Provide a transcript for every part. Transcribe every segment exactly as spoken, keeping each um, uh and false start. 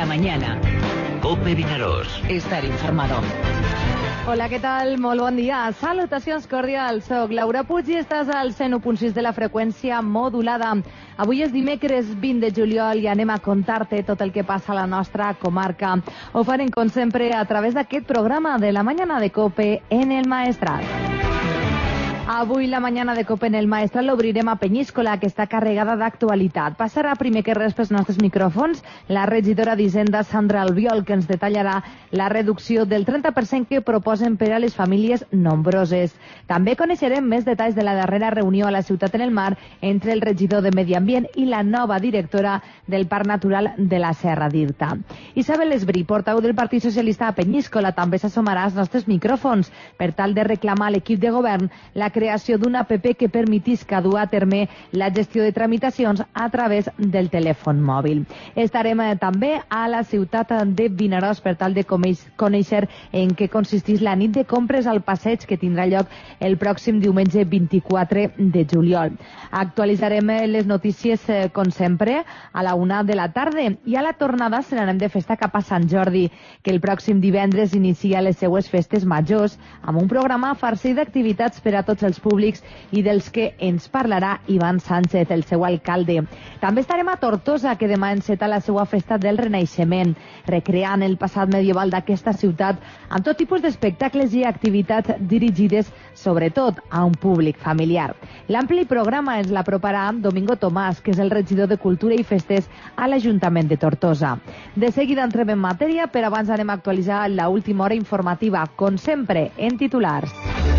mañana. COPE Vinaròs. Estar informado. Hola, què tal? Molt bon dia. Salutacions cordials. Soc Laura Puig i estàs al cent u punt sis de la freqüència modulada. Avui és dimecres vint de juliol i anem a contar-te tot el que passa a la nostra comarca. Ho farem, com sempre, a través d'aquest programa de la mañana de COPE en el Maestrat. Avui la mañana de COPE en el Maestrat l'obrirem a Penyíscola, que està carregada d'actualitat. Passarà primer que res pels nostres micròfons la regidora d'Hisenda Sandra Albiol, que ens detallarà la reducció del trenta per cent que proposen per a les famílies nombroses. També coneixerem més detalls de la darrera reunió a la Ciutat en el Mar entre el regidor de Medi Ambient i la nova directora del Parc Natural de la Serra d'Irta. Isabel Esbrí, portaveu del Partit Socialista a Penyíscola, també s'assomarà als nostres micròfons per tal de reclamar a l'equip de govern la creació d'una app que permetisca dur a terme la gestió de tramitacions a través del telèfon mòbil. Estarem eh, també a la ciutat de Vinaròs per tal de conèixer en què consisteix la nit de compres al passeig que tindrà lloc el pròxim diumenge vint-i-quatre de juliol. Actualitzarem les notícies, eh, com sempre, a la una de la tarda i a la tornada se n'anem de festa cap a Sant Jordi, que el pròxim divendres inicia les seues festes majors amb un programa farcit d'activitats per a tots els públics i dels que ens parlarà Ivan Sánchez, el seu alcalde. També estarem a Tortosa, que demà enceta la seva festa del Renaixement, recreant el passat medieval d'aquesta ciutat amb tot tipus d'espectacles i activitats dirigides sobretot a un públic familiar. L'ampli programa ens l'aproparà Domingo Tomàs, que és el regidor de Cultura i Festes a l'Ajuntament de Tortosa. De seguida entrem en matèria, però abans anem a actualitzar la última hora informativa, com sempre, en titulars.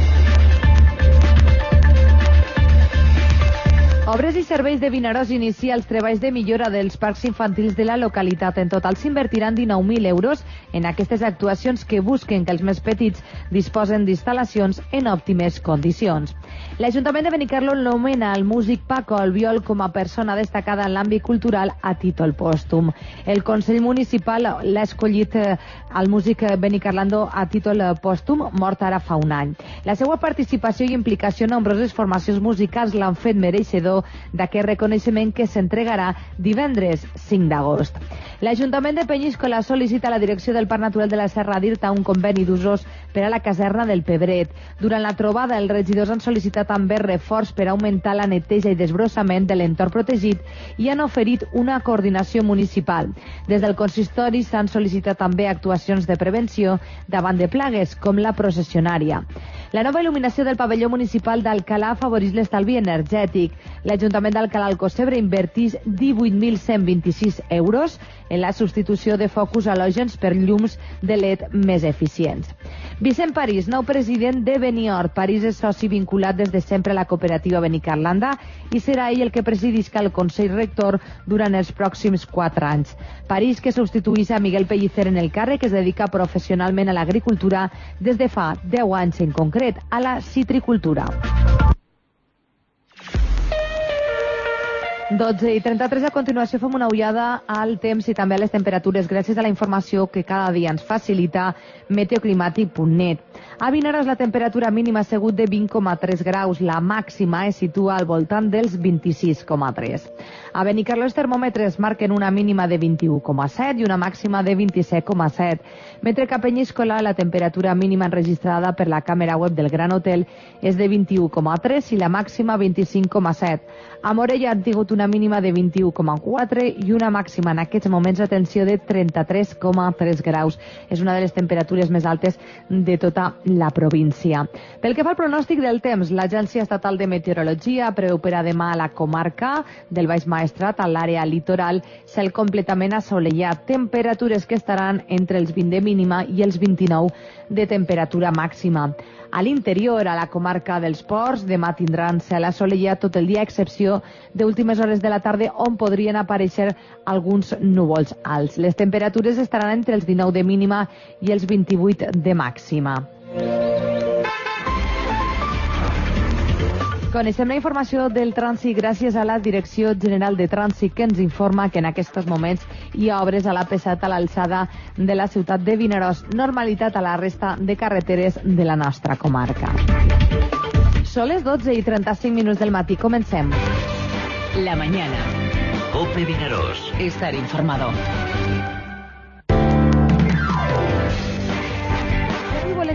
Obres i Serveis de Vinaròs inicia els treballs de millora dels parcs infantils de la localitat. En total s'invertiran dinou mil euros en aquestes actuacions que busquen que els més petits disposen d'instal·lacions en òptimes condicions. L'Ajuntament de Benicarló nomena el músic Paco Albiol com a persona destacada en l'àmbit cultural a títol pòstum. El Consell Municipal l'ha escollit al músic benicarlandó a títol pòstum, mort ara fa un any. La seva participació i implicació en nombroses formacions musicals l'han fet mereixedor d'aquest reconeixement que s'entregarà divendres cinc d'agost. L'Ajuntament de Penyíscola sol·licita a la direcció del Parc Natural de la Serra d'Irta un conveni d'usos per a la caserna del Pebret. Durant la trobada, els regidors han sol·licitat també reforç per augmentar la neteja i desbrossament de l'entorn protegit i han oferit una coordinació municipal. Des del consistori s'han sol·licitat també actuacions de prevenció davant de plagues, com la processionària. La nova il·luminació del pavelló municipal d'Alcalà afavoreix l'estalvi energètic. L'Ajuntament d'Alcalà Alcocebre invertís divuit mil cent vint-i-sis euros en la substitució de focus halògens per llums de L E D més eficients. Vicent París, nou president de Beniort. París és soci vinculat des de sempre a la cooperativa Benicarlanda i serà ell el que presidisca el Consell Rector durant els pròxims quatre anys. París, que substituís a Miguel Pellicer en el càrrec, que es dedica professionalment a l'agricultura des de fa deu anys, en concret a la citricultura. dotze i trenta-tres, a continuació fem una ullada al temps i també a les temperatures gràcies a la informació que cada dia ens facilita meteoclimàtic punt net. A Vinaròs la temperatura mínima ha sigut de vint coma tres graus, la màxima es situa al voltant dels vint-i-sis coma tres. A Benicarló els termòmetres marquen una mínima de vint-i-u coma set i una màxima de vint-i-set coma set, mentre que a Penyíscola la temperatura mínima enregistrada per la càmera web del Gran Hotel és de vint-i-u coma tres i la màxima vint-i-cinc coma set. A Morella han tingut una mínima de vint-i-u coma quatre i una màxima en aquests moments, atenció, de trenta-tres coma tres graus. És una de les temperatures més altes de tota la província. Pel que fa al pronòstic del temps, l'Agència Estatal de Meteorologia preveu per a demà a la comarca del Baix Maestrat, a l'àrea litoral, cel completament assolellat, temperatures que estaran entre els vint de mínima i els vint-i-nou de temperatura màxima. A l'interior, a la comarca dels Ports, demà tindran cel assolellat tot el dia, a excepció d'últimes hores de la tarda on podrien aparèixer alguns núvols alts. Les temperatures estaran entre els dinou de mínima i els vint-i-vuit de màxima. Coneixem la informació del trànsit gràcies a la Direcció General de Trànsit, que ens informa que en aquests moments hi ha obres a l'A P set a l'alçada de la ciutat de Vinaròs. Normalitat a la resta de carreteres de la nostra comarca. Són les dotze i trenta-cinc minuts del matí. Comencem. La mañana. COPE Vinaròs. Estar informado.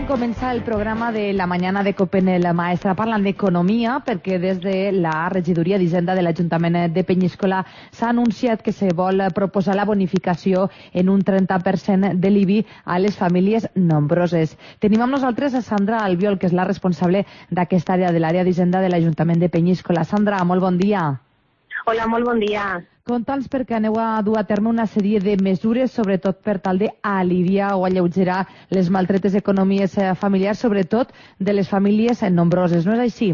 comença el programa de la mañana de Copen el Maestra parlant d'economia, perquè des de la regidoria d'Hisenda de l'Ajuntament de Penyíscola s'ha anunciat que se vol proposar la bonificació en un trenta per cent de l'I B I a les famílies nombroses. Tenim amb nosaltres a Sandra Albiol, que és la responsable d'aquesta àrea de l'àrea d'Hisenda de l'Ajuntament de Penyíscola. Sandra, molt bon dia. Hola, molt bon dia. Conta'ns perquè aneu a dur a terme una sèrie de mesures, sobretot per tal d'aliviar o alleugerar les maltretes economies familiars, sobretot de les famílies nombroses, ¿no és així?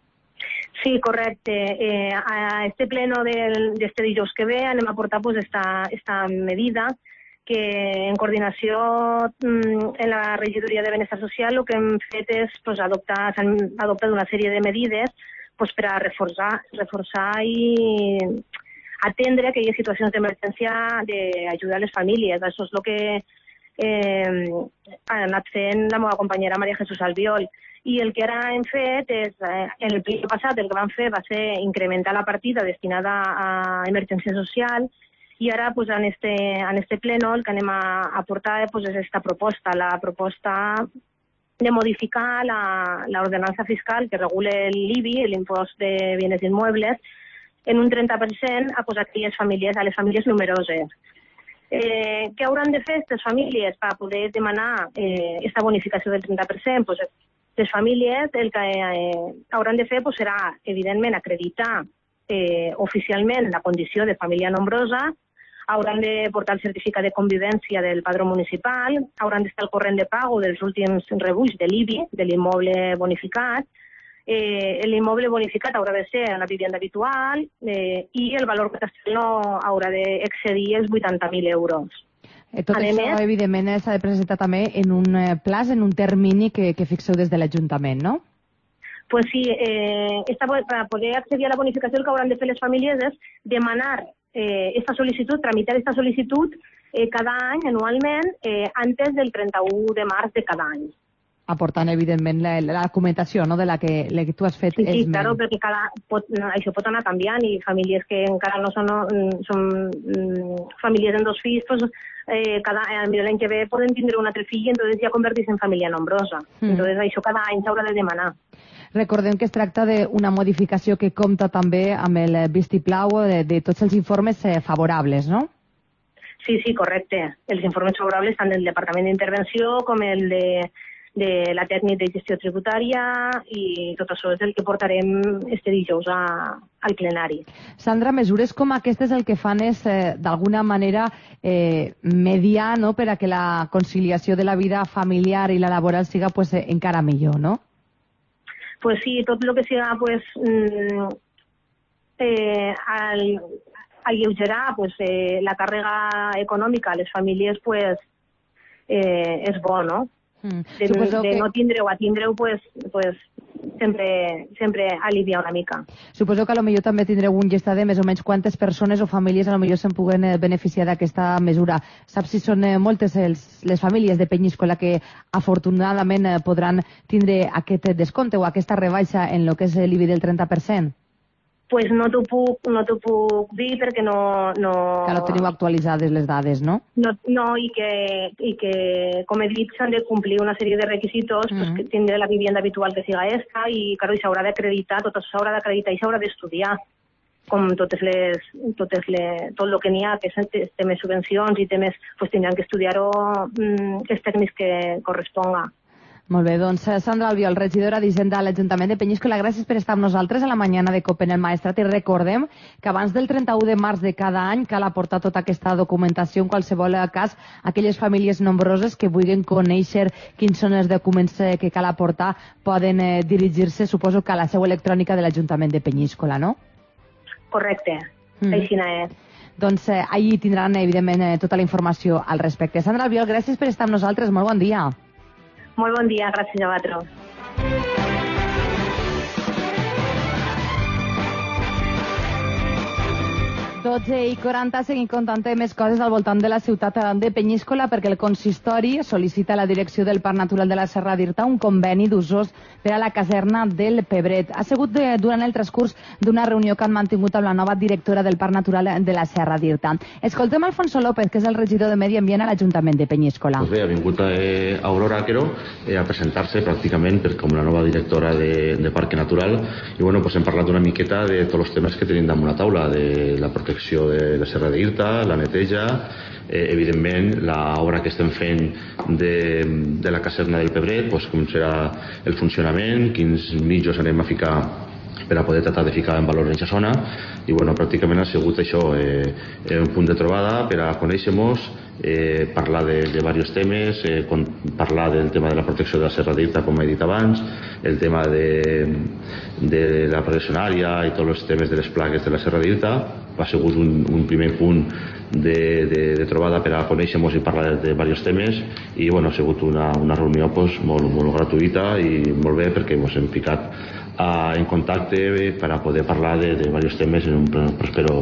Sí, correcte. Eh, a este pleno del, de este dijous que ve anem a portar pues, esta, esta medida que en coordinació mm, en la regidoria de Benestar Social el que hem fet és pues, adoptar, s'han adoptat una sèrie de medides pues, per a reforçar, reforçar i atendre aquelles situacions d'emergència d'ajudar a les famílies. Això és el que eh, ha anat fent la meva companyera Maria Jesús Albiol. I el que ara hem fet és, eh, en el ple passat, el que vam fer va ser incrementar la partida destinada a emergència social i ara pues, en, este, en este pleno el que anem a, a portar pues, és aquesta proposta, la proposta de modificar la, la ordenança fiscal que regule l'I B I, l'impost de bienes inmuebles, en un trenta per cent a, pues, a aquelles famílies, a les famílies numeroses. Eh, què hauran de fer aquestes famílies per poder demanar aquesta eh, bonificació del trenta per cent? Pues, les famílies el que eh, hauran de fer pues, serà, evidentment, acreditar eh, oficialment la condició de família nombrosa, hauran de portar el certificat de convivència del padró municipal, hauran d'estar al corrent de pago dels últims rebuix de l'I B I, de l'immoble bonificat. Eh, l'immoble bonificat haurà de ser en la vivienda habitual eh, i el valor catastral no haurà d'excedir els vuitanta mil euros. Eh, tot a això, més, evidentment, s'ha de presentar també en un plaç, en un termini que, que fixeu des de l'Ajuntament, no? Pues sí, eh, esta, para poder accedir a la bonificació el que hauran de fer les famílies és demanar eh, esta sol·licitud, tramitar esta sol·licitud eh, cada any, anualment, eh, antes del trenta-u de març de cada any. Aportant, evidentment, la, la documentació no, de la que, la que tu has fet. Sí, sí, claro, perquè cada, pot, això pot anar canviant i famílies que encara no són, no, són mm, famílies en dos fills, pues, eh, cada, l'any que ve poden tindre un altre fill i entonces ja convertir-se en família nombrosa. Mm. Entonces això cada any s'haurà de demanar. Recordem que es tracta d'una modificació que compta també amb el vistiplau de, de tots els informes eh, favorables, no? Sí, sí, correcte. Els informes favorables tant del Departament d'Intervenció com el de de la tècnica de gestió tributària i tot això és el que portarem este dijous a, al plenari. Sandra, mesures com aquestes el que fan és, eh, d'alguna manera, eh, mediar no, per a que la conciliació de la vida familiar i la laboral siga pues, eh, encara millor, no? Pues sí, tot el que siga pues, eh, al, alleugerar pues, eh, la càrrega econòmica a les famílies pues, eh, és bo, no? Mm. De, de no tindre-ho a tindre-ho, pues, pues, sempre, sempre alivia una mica. Suposo que potser també tindreu un llistat de més o menys quantes persones o famílies a lo millor se'n puguen beneficiar d'aquesta mesura. Saps si són moltes els, les famílies de Penyíscola que afortunadament podran tindre aquest descompte o aquesta rebaixa en el que és l'I B I del trenta per cent? Pues no t'ho puc, no t'ho puc dir perquè no, no... Que no teniu actualitzades les dades, no? No, no i, que, i que, com he dit, s'han de complir una sèrie de requisits, mm -hmm. pues, que tindre la vivienda habitual que siga esta i, claro, s'haurà d'acreditar, tot això s'haurà d'acreditar i s'haurà d'estudiar, com totes les, totes les, tot el que n'hi ha, que té més subvencions i té més, pues tindran que estudiar-ho mm, els tècnics que corresponga. Molt bé, doncs Sandra Albiol, regidora d'Hisenda a l'Ajuntament de Penyíscola, gràcies per estar amb nosaltres a la mañana de Copen el Maestrat i recordem que abans del trenta-u de març de cada any cal aportar tota aquesta documentació en qualsevol cas aquelles famílies nombroses que vulguin conèixer quins són els documents que cal aportar poden eh, dirigir-se, suposo que a la seu electrònica de l'Ajuntament de Penyíscola, no? Correcte, mm. així és. Doncs eh, allí tindran evidentment eh, tota la informació al respecte. Sandra Albiol, gràcies per estar amb nosaltres, molt bon dia. Molt bon dia, gràcies a vosaltres. dotze i quaranta, seguim contant més coses al voltant de la ciutat de Penyíscola perquè el consistori sol·licita a la direcció del Parc Natural de la Serra d'Irta un conveni d'usos per a la caserna del Pebret. Ha sigut de, durant el transcurs d'una reunió que han mantingut amb la nova directora del Parc Natural de la Serra d'Irta. Escoltem Alfonso López, que és el regidor de Medi Ambient a l'Ajuntament de Penyíscola. Pues bé, ha vingut eh, Aurora Aquero eh, a presentar-se pràcticament per, com la nova directora de, de Parc Natural i bueno, pues hem parlat una miqueta de tots els temes que tenim damunt la taula, de la protecció de la Serra d'Irta, la neteja, eh, evidentment l'obra que estem fent de, de la caserna del Pebret, pues, com serà el funcionament, quins mitjos anem a ficar per a poder tratar de ficar en valor en aquesta zona i bueno, pràcticament ha sigut això, eh, un punt de trobada per a conèixer-nos, eh, parlar de, de diversos temes, eh, con, parlar del tema de la protecció de la Serra d'Irta, com he dit abans, el tema de, de la professionària i tots els temes de les plagues de la Serra d'Irta. Ha sigut un, un primer punt de, de, de trobada per a conèixer-nos i parlar de, de diversos temes i bueno, ha sigut una, una reunió pues, molt, molt gratuïta i molt bé perquè ens hem ficat a, en contacte per a poder parlar de, de diversos temes en un prospero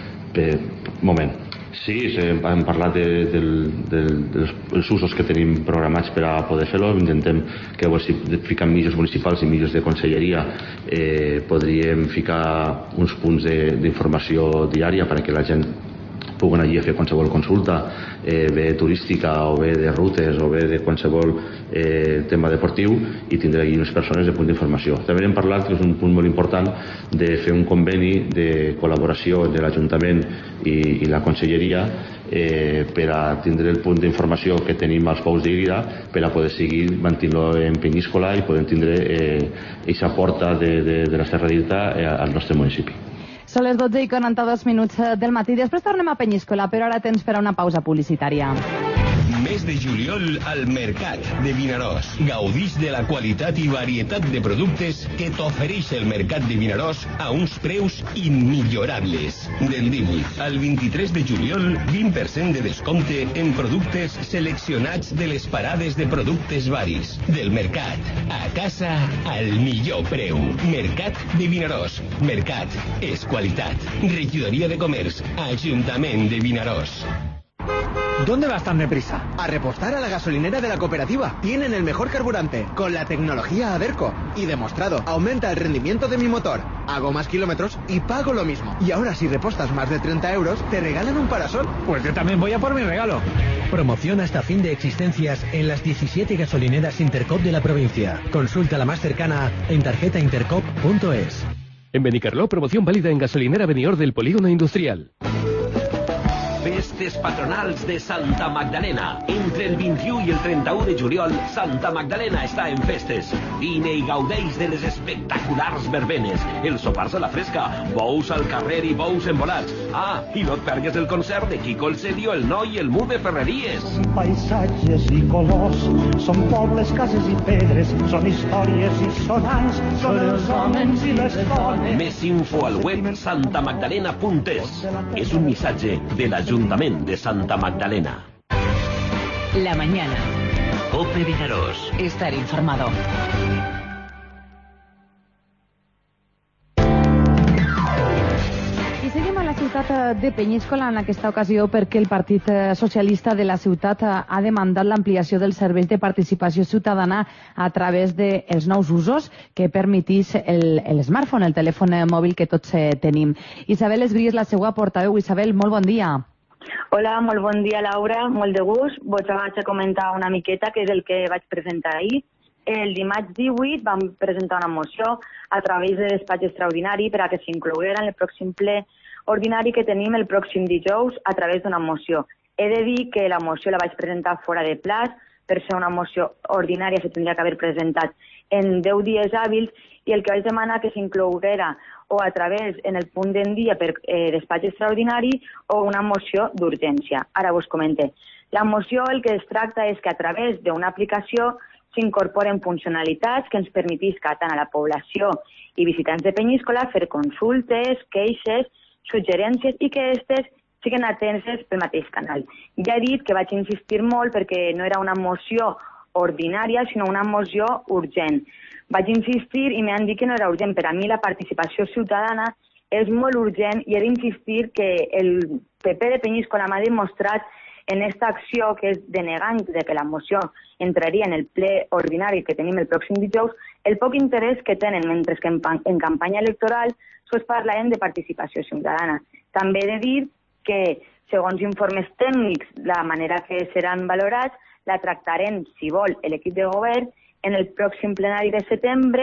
moment. Sí, hem parlat de, de, de, dels usos que tenim programats per a poder fer-lo. Intentem que si fiquem mitjos municipals i mitjos de conselleria eh, podríem ficar uns punts d'informació diària perquè la gent pugui anar allí a fer qualsevol consulta, eh, bé turística o bé de rutes o bé de qualsevol eh, tema deportiu i tindrà allí unes persones de punt d'informació. També hem parlat, que és un punt molt important, de fer un conveni de col·laboració entre l'Ajuntament i, i la Conselleria eh, per a tindre el punt d'informació que tenim als Pous d'Írida per a poder seguir mantenint-lo en Penyíscola i poder tindre aquesta eh, porta de, de, de la Serra d'Irta eh, al nostre municipi. Són les dotze i quaranta-dos minuts del matí. Després tornem a Penyíscola, però ara temps per a una pausa publicitària. Mes de juliol al Mercat de Vinaròs. Gaudix de la qualitat i varietat de productes que t'ofereix el Mercat de Vinaròs a uns preus immillorables. Del divuit al vint-i-tres de juliol, vint per cent de descompte en productes seleccionats de les parades de productes varis. Del Mercat, a casa al millor preu. Mercat de Vinaròs. Mercat és qualitat. Regidoria de Comerç, Ajuntament de Vinaròs. ¿Dónde vas tan deprisa? A repostar a la gasolinera de la cooperativa. Tienen el mejor carburante, con la tecnología Averco. Y demostrado, aumenta el rendimiento de mi motor. Hago más kilómetros y pago lo mismo. Y ahora si repostas más de treinta euros, te regalan un parasol. Pues yo también voy a por mi regalo. Promoción hasta fin de existencias en las diecisiete gasolineras Intercop de la provincia. Consulta la más cercana en tarjeta intercop punto es. En Benicarló, promoción válida en gasolinera Benior del Polígono Industrial. Festes patronals de Santa Magdalena. Entre el vint-i-u i el trenta-u de juliol, Santa Magdalena està en festes. Vine i gaudeix de les espectaculars verbenes, els sopars a la fresca, bous al carrer i bous embolats. Ah, i no et pergues el concert de Quico el Serio, el Noi i el Mu de Ferreries. Són paisatges i colors, són pobles, cases i pedres, són històries i són anys, són els homes i les dones. Més info al web santamagdalena punt es. És un missatge de l'Ajuntament de Santa Magdalena. La mañana. COPE Vinaròs. Estar informado. I seguim a la ciutat de Penyíscola en aquesta ocasió perquè el Partit Socialista de la ciutat ha demandat l'ampliació dels serveis de participació ciutadana a través dels nous usos que permetís el, el smartphone, el telèfon mòbil que tots tenim. Isabel Esbrí és la seva portaveu. Isabel, molt bon dia. Hola, molt bon dia, Laura, molt de gust. Vos vaig a comentar una miqueta, que és el que vaig presentar ahir. El dimarts divuit vam presentar una moció a través de despatx extraordinari per a que s'incloguera en el pròxim ple ordinari que tenim el pròxim dijous a través d'una moció. He de dir que la moció la vaig presentar fora de plaç, per ser una moció ordinària se tindria que haver presentat en deu dies hàbils i el que vaig demanar que s'incloguera o a través en el punt d'en dia per eh, despatx extraordinari o una moció d'urgència. Ara vos comente. La moció el que es tracta és que a través d'una aplicació s'incorporen funcionalitats que ens permetisca tant a la població i visitants de Penyíscola fer consultes, queixes, suggerències i que aquestes siguin ateses pel mateix canal. Ja he dit que vaig insistir molt perquè no era una moció ordinària, sinó una moció urgent. Vaig insistir i m'han dit que no era urgent. Per a mi la participació ciutadana és molt urgent i he d'insistir que el P P de Penyíscola m'ha demostrat en aquesta acció que és denegant de que la moció entraria en el ple ordinari que tenim el pròxim dijous, el poc interès que tenen, mentre que en, en campanya electoral sols parlarem de participació ciutadana. També he de dir que, segons informes tècnics, la manera que seran valorats la tractarem, si vol, l'equip de govern en el pròxim plenari de setembre,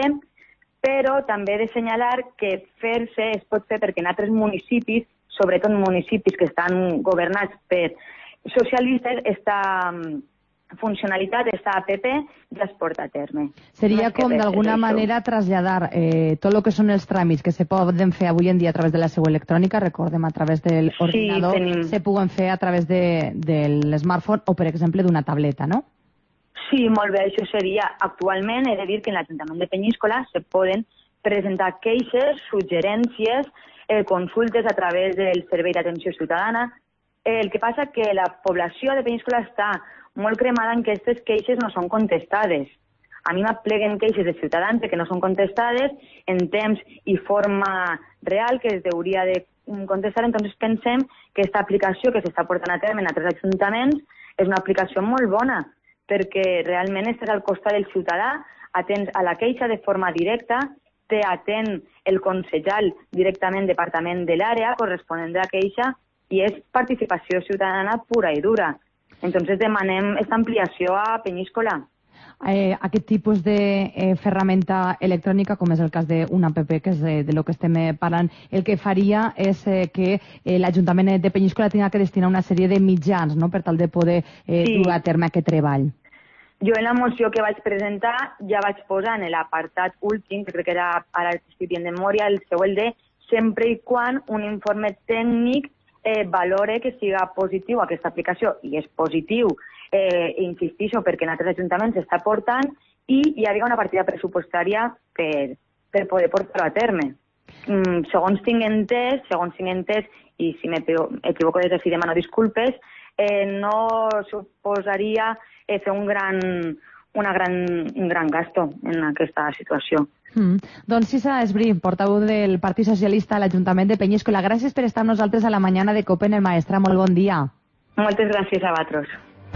però també he de assenyalar que fer-se es pot fer perquè en altres municipis, sobretot municipis que estan governats per socialistes, esta funcionalitat, esta A P P, ja es porta a terme. Seria com d'alguna manera traslladar eh, tot el que són els tràmits que se poden fer avui en dia a través de la seu electrònica, recordem, a través del ordinador, sí, tenim... se puguen fer a través de, de l'smartphone o, per exemple, d'una tableta, no? Sí, molt bé, això seria. Actualment he de dir que en l'Ajuntament de Penyíscola se poden presentar queixes, suggerències, eh, consultes a través del Servei d'Atenció Ciutadana. Eh, el que passa que la població de Penyíscola està molt cremada en que aquestes queixes no són contestades. A mi m'apleguen queixes de ciutadans que no són contestades en temps i forma real que es hauria de contestar. Entonces pensem que aquesta aplicació que s'està portant a terme en altres ajuntaments és una aplicació molt bona, perquè realment estàs al costat del ciutadà, atens a la queixa de forma directa, te atén el consellal directament departament de l'àrea corresponent de la queixa i és participació ciutadana pura i dura. Entonces demanem aquesta ampliació a Penyíscola. Eh, aquest tipus de eh, ferramenta electrònica, com és el cas d'una app, que és de, de lo que estem parlant, el que faria és eh, que eh, l'Ajuntament de Penyíscola tinga que destinar una sèrie de mitjans, no?, per tal de poder eh, sí. dur a terme aquest treball. Jo en la moció que vaig presentar ja vaig posar en l'apartat últim, que crec que era, ara estic dient de memòria, el seu el de sempre i quan un informe tècnic eh, valore que siga positiu aquesta aplicació, i és positiu, eh, insistixo, perquè en altres ajuntaments s'està portant i hi havia una partida pressupostària per, per poder portar-ho a terme. Mm, segons tinc entès, segons tinc entès, i si m'equivoco des d'ací demano disculpes, eh, no suposaria eh, fer un gran, una gran, un gran gasto en aquesta situació. Mm. Doncs Sisa Esbrí, portaveu del Partit Socialista a l'Ajuntament de Penyíscola, gràcies per estar amb nosaltres a la mañana de COPE en el Maestra. Molt bon dia. Moltes gràcies a vosaltres.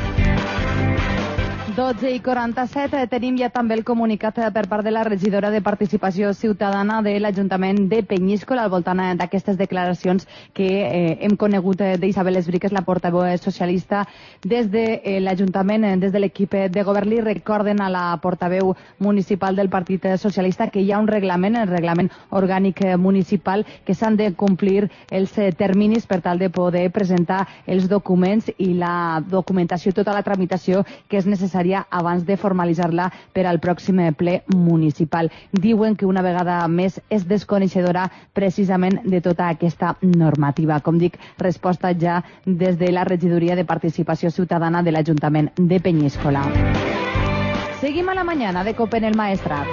dotze i quaranta-set, tenim ja també el comunicat per part de la regidora de Participació Ciutadana de l'Ajuntament de Penyíscola al voltant d'aquestes declaracions que eh, hem conegut d'Isabel Esbrí, que és la portaveu socialista des de eh, l'Ajuntament, des de l'equip de govern. Li recorden a la portaveu municipal del Partit Socialista que hi ha un reglament, el reglament orgànic municipal, que s'han de complir els terminis per tal de poder presentar els documents i la documentació, tota la tramitació que és necessària abans de formalitzar-la per al pròxim ple municipal. Diuen que una vegada més és desconeixedora precisament de tota aquesta normativa. Com dic, resposta ja des de la regidoria de Participació Ciutadana de l'Ajuntament de Penyíscola. Seguim a la mañana de COPE en el Maestrat.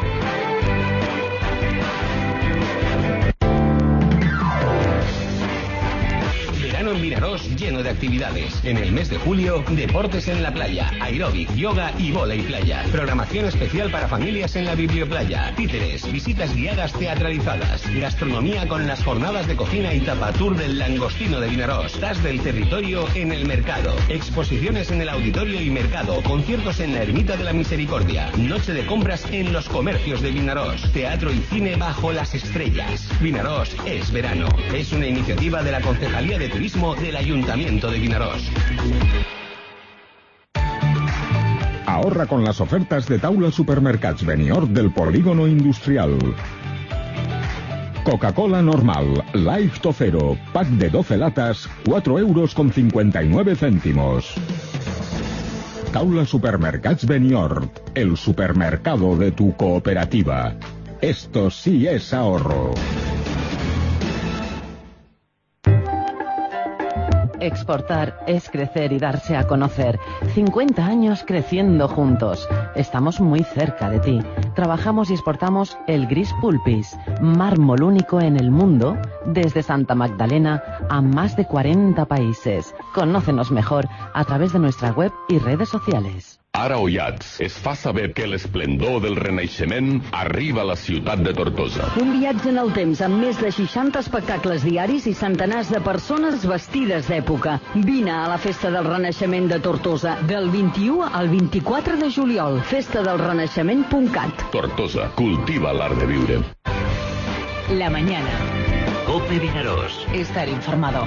En Vinarós lleno de actividades. En el mes de julio, deportes en la playa, aeróbic, yoga y vóley playa. Programación especial para familias en la biblioplaya. Títeres, visitas guiadas teatralizadas. Gastronomía con las jornadas de cocina y tapatur del langostino de Vinarós. Tas del territorio en el mercado. Exposiciones en el auditorio y mercado. Conciertos en la Ermita de la Misericordia. Noche de compras en los comercios de Vinarós. Teatro y cine bajo las estrellas. Vinarós es verano. Es una iniciativa de la Concejalía de Turismo del Ayuntamiento de Vinarós. Ahorra con las ofertas de Taula Supermercats Benidorm del Polígono Industrial. Coca-Cola normal, Light o Cero, pack de doce latas, cuatro euros con cincuenta y nueve céntimos. Taula Supermercats Benidorm, el supermercado de tu cooperativa. Esto sí es ahorro. Exportar es crecer y darse a conocer. cincuenta años creciendo juntos. Estamos muy cerca de ti. Trabajamos y exportamos el gris pulpis, mármol único en el mundo, desde Santa Magdalena a más de cuarenta países. Conócenos mejor a través de nuestra web y redes sociales. Ara Oiats es fa saber que l'esplendor del Renaixement arriba a la ciutat de Tortosa. Un viatge en el temps amb més de seixanta espectacles diaris i centenars de persones vestides d'època. Vine a la Festa del Renaixement de Tortosa, del vint-i-u al vint-i-quatre de juliol. festa del renaixement punt cat. Tortosa, cultiva l'art de viure. La mañana. COPE Vinaròs. Estar informado.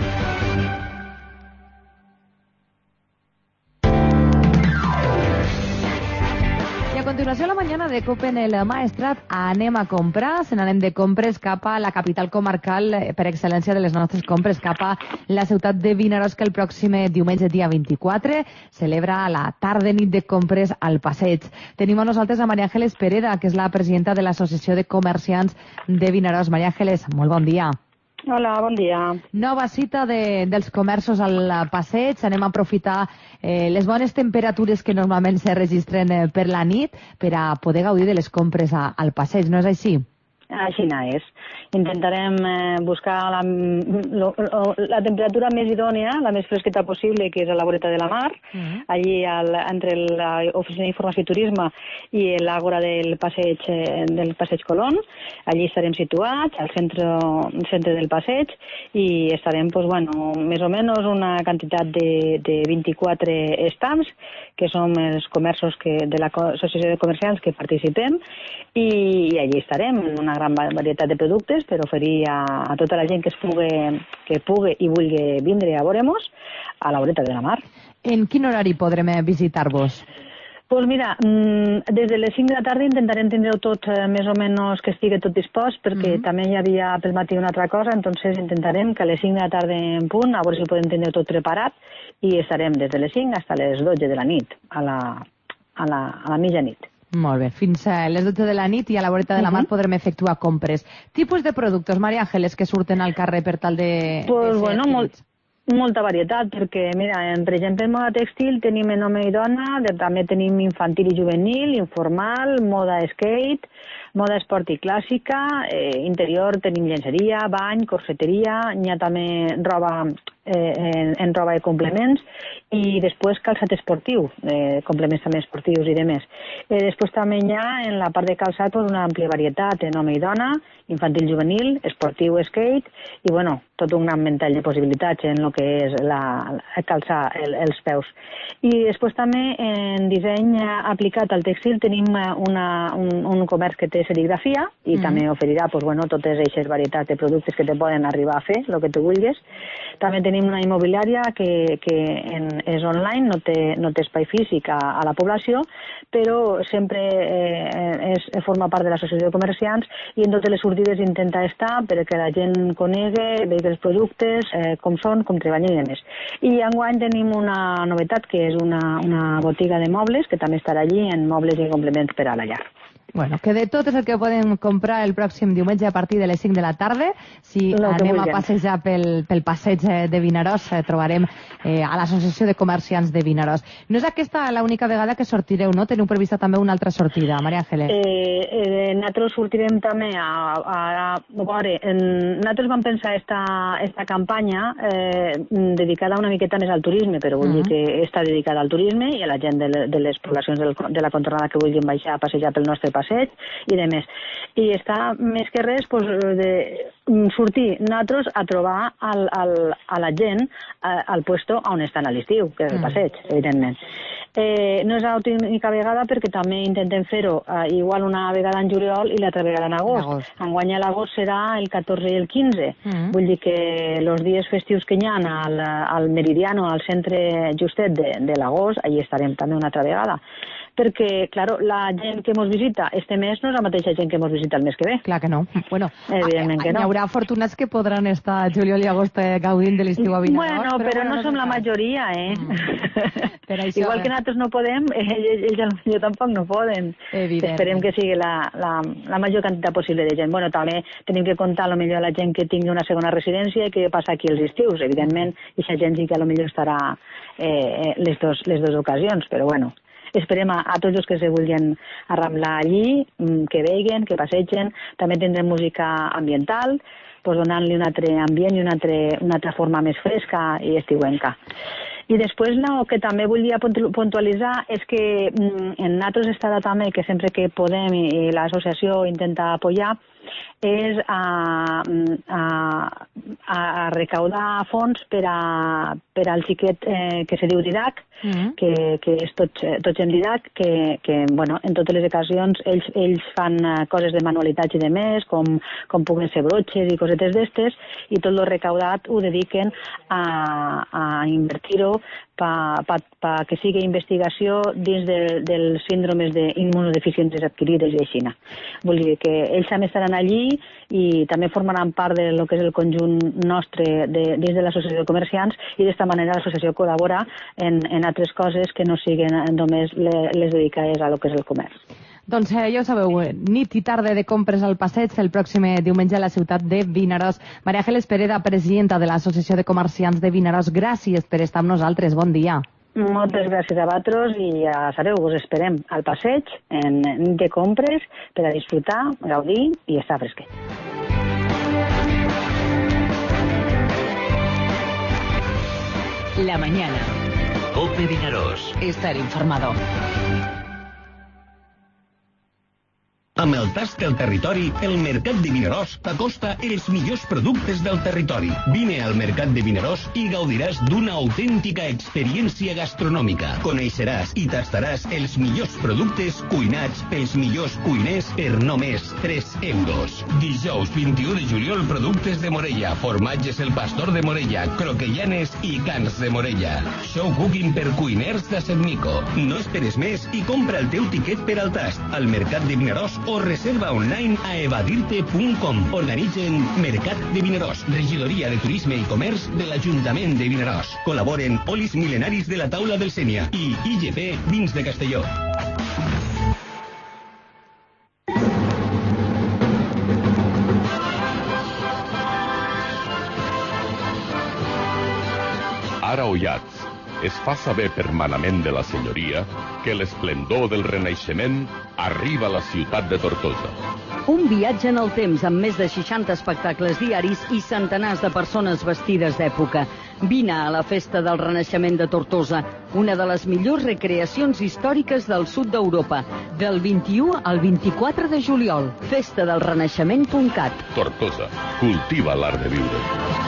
A continuació, la mañana de COPE en el Maestrat anem a comprar, se n'anem de compres cap a la capital comarcal per excel·lència de les nostres compres, cap a la ciutat de Vinaròs, que el pròxim diumenge, dia vint-i-quatre, celebra la tarda nit de compres al Passeig. Tenim a nosaltres a Maria Ángeles Pereda, que és la presidenta de l'Associació de Comerciants de Vinaròs. Maria Ángeles, molt bon dia. Hola, bon dia. Nova cita de, dels comerços al Passeig. Anem a aprofitar eh, les bones temperatures que normalment se registren eh, per la nit per a poder gaudir de les compres a, al Passeig, no és així? Així no és. Intentarem eh, buscar la, lo, lo, la temperatura més idònea, la més fresqueta possible, que és a la voreta de la mar, uh-huh. allí al, entre l'Oficina d'Informació i Turisme i l'Àgora del Passeig, eh, del Passeig Colón. Allí estarem situats, al centre, centre del Passeig, i estarem, pues, bueno, més o menys una quantitat de, de vint-i-quatre estams, que són els comerços que, de l'Associació de Comerciants que participem, i, i allí estarem, en una gran varietat de productes per oferir a, a tota la gent que es pugui, que pugui i vulgui vindre a veure-nos a la voreta de la mar. En quin horari podrem visitar-vos? Pues mira, des de les cinc de la tarda intentarem tindre tot eh, més o menys que estigui tot dispost, perquè mm-hmm. també hi havia pel matí una altra cosa, entonces intentarem que a les cinc de la tarda en punt, a veure si podem tindre tot preparat, i estarem des de les cinc fins a les dotze de la nit, a la, a la, a la mitjanit. Molt bé, fins a les dotze de la nit i a la voreta de la mar uh-huh. podrem efectuar compres. Tipus de productes, Maria Ángeles, que surten al carrer per tal de... Pues de bueno, molt, molta varietat, perquè, mira, en, per exemple, en moda tèxtil tenim en home i dona, de, també tenim infantil i juvenil, informal, moda skate, moda esport i clàssica, eh, interior tenim llenceria, bany, corseteria, n'hi ha també roba... Eh, en, en roba de complements, i després calçat esportiu, eh, complements també esportius i demés. Eh, després també hi ha en la part de calçat pues, una àmplia varietat en home i dona, infantil juvenil, esportiu, skate, i bueno, tot un gran ventall de possibilitats en el que és la, la calçar el, els peus. I després també en disseny aplicat al tèxtil tenim una, un, un comerç que té serigrafia i mm. també oferirà pues, bueno, totes aquestes varietats de productes que te poden arribar a fer, el que tu vulguis. També tenim una immobiliària que, que en, és online, no té, no té espai físic a, a la població, però sempre eh, és, forma part de l'associació de comerciants i en totes les sortides intenta estar perquè la gent conegui, vegi els productes, eh, com són, com treballen i demés. I enguany tenim una novetat que és una, una botiga de mobles que també estarà allí en mobles i complements per a la llar. Bueno, que de tot és el que podem comprar el pròxim diumenge a partir de les cinc de la tarda. Si Lo anem a passejar pel, pel passeig de Vinaròs, eh, trobarem eh, a l'Associació de Comerciants de Vinaròs. No és aquesta l'única vegada que sortireu, no? Teniu prevista també una altra sortida, Maria Ángeles. Eh, eh, nosaltres sortirem també a... a, a, a veure, en, nosaltres vam pensar esta, esta campanya eh, dedicada una miqueta més al turisme, però vull uh-huh. dir que està dedicada al turisme i a la gent de, de les poblacions del, de la contornada que vulguin baixar a passejar pel nostre passeig i de més. I està més que res pues, de sortir nosaltres a trobar al, al, a la gent a, al puesto on estan a l'estiu, que és el mm. passeig, evidentment. Eh, no és l'única vegada perquè també intentem fer-ho eh, igual una vegada en juliol i l'altra vegada en agost. Enguany a l'agost serà el catorze i el quinze. Mm. Vull dir que els dies festius que hi ha al, al Meridiano, al centre justet de, de l'agost, allà estarem també una altra vegada. Perquè, clar, la gent que ens visita este mes no és la mateixa gent que ens visita el mes que ve. Clar que no. Bueno, evidentment que no. Hi haurà afortunats que podran estar juliol i agost gaudint de l'estiu a Vinaròs. Bueno, però, però bueno, no som la majoria, eh? Mm. Per això, igual que nosaltres no podem, ells, ells potser tampoc no poden. Evident. Esperem que sigui la, la, la major quantitat possible de gent. Bueno, també tenim que comptar a lo millor la gent que tingui una segona residència i que passa aquí els estius. Evidentment, aquesta gent sí que a lo millor estarà eh, les, dos, les dues ocasions, però bueno. Esperem a, a tots els que se vulguin arramblar allí, que veguen, que passegen. També tindrem música ambiental, pues donant-li un altre ambient i una altra, una altra forma més fresca i estiuenca. I després el que també volia puntualitzar és que en nosaltres estarà també que sempre que podem i l'associació intenta apoyar és a, a, a recaudar fons per, a, per al xiquet eh, que se diu Didac, mm-hmm. que, que és tot, tot gent Didac, que, que bueno, en totes les ocasions ells, ells fan coses de manualitats i de més, com, com puguen ser brotxes i cosetes d'estes, i tot el recaudat ho dediquen a, a invertir-ho pa, pa, pa que sigui investigació dins de, dels síndromes d'immunodeficiències adquirides i així. Vull dir que ells també estaran allí i també formaran part de lo que és el conjunt nostre de, dins de l'associació de comerciants, i d'esta manera l'associació col·labora en, en altres coses que no siguen només les, les dedicades a lo que és el comerç. Doncs eh, ja ho sabeu, nit i tarda de compres al passeig el pròxim diumenge a la ciutat de Vinaròs. Maria Ángeles Pereda, presidenta de l'Associació de Comerciants de Vinaròs, gràcies per estar amb nosaltres. Bon dia. Moltes gràcies a vosaltres i ja sabeu, us esperem al passeig en nit de compres per a disfrutar, gaudir i estar fresquet. La mañana. COPE Vinaròs. Estar informado. Amb el tast del territori, el Mercat de Vinaròs t'acosta els millors productes del territori. Vine al Mercat de Vinaròs i gaudiràs d'una autèntica experiència gastronòmica. Coneixeràs i tastaràs els millors productes cuinats pels millors cuiners per només tres euros. Dijous vint-i-u de juliol, productes de Morella, formatges El Pastor de Morella, croquellanes i cans de Morella. Show cooking per cuiners de Setmico. No esperes més i compra el teu tiquet per al tast al Mercat de Vinaròs o reserva online a evadirte punt com. Organitzen Mercat de Vinaròs, Regidoria de Turisme i Comerç de l'Ajuntament de Vinaròs. Col·laboren Olis Milenaris de la Taula del Sénia i I G P Vins de Castelló. Ara Ollats es fa saber per manament de la senyoria que l'esplendor del Renaixement arriba a la ciutat de Tortosa. Un viatge en el temps amb més de seixanta espectacles diaris i centenars de persones vestides d'època. Vine a la Festa del Renaixement de Tortosa, una de les millors recreacions històriques del sud d'Europa, del vint-i-u al vint-i-quatre de juliol. festa del renaixement punt cat. Tortosa, cultiva l'art de viure.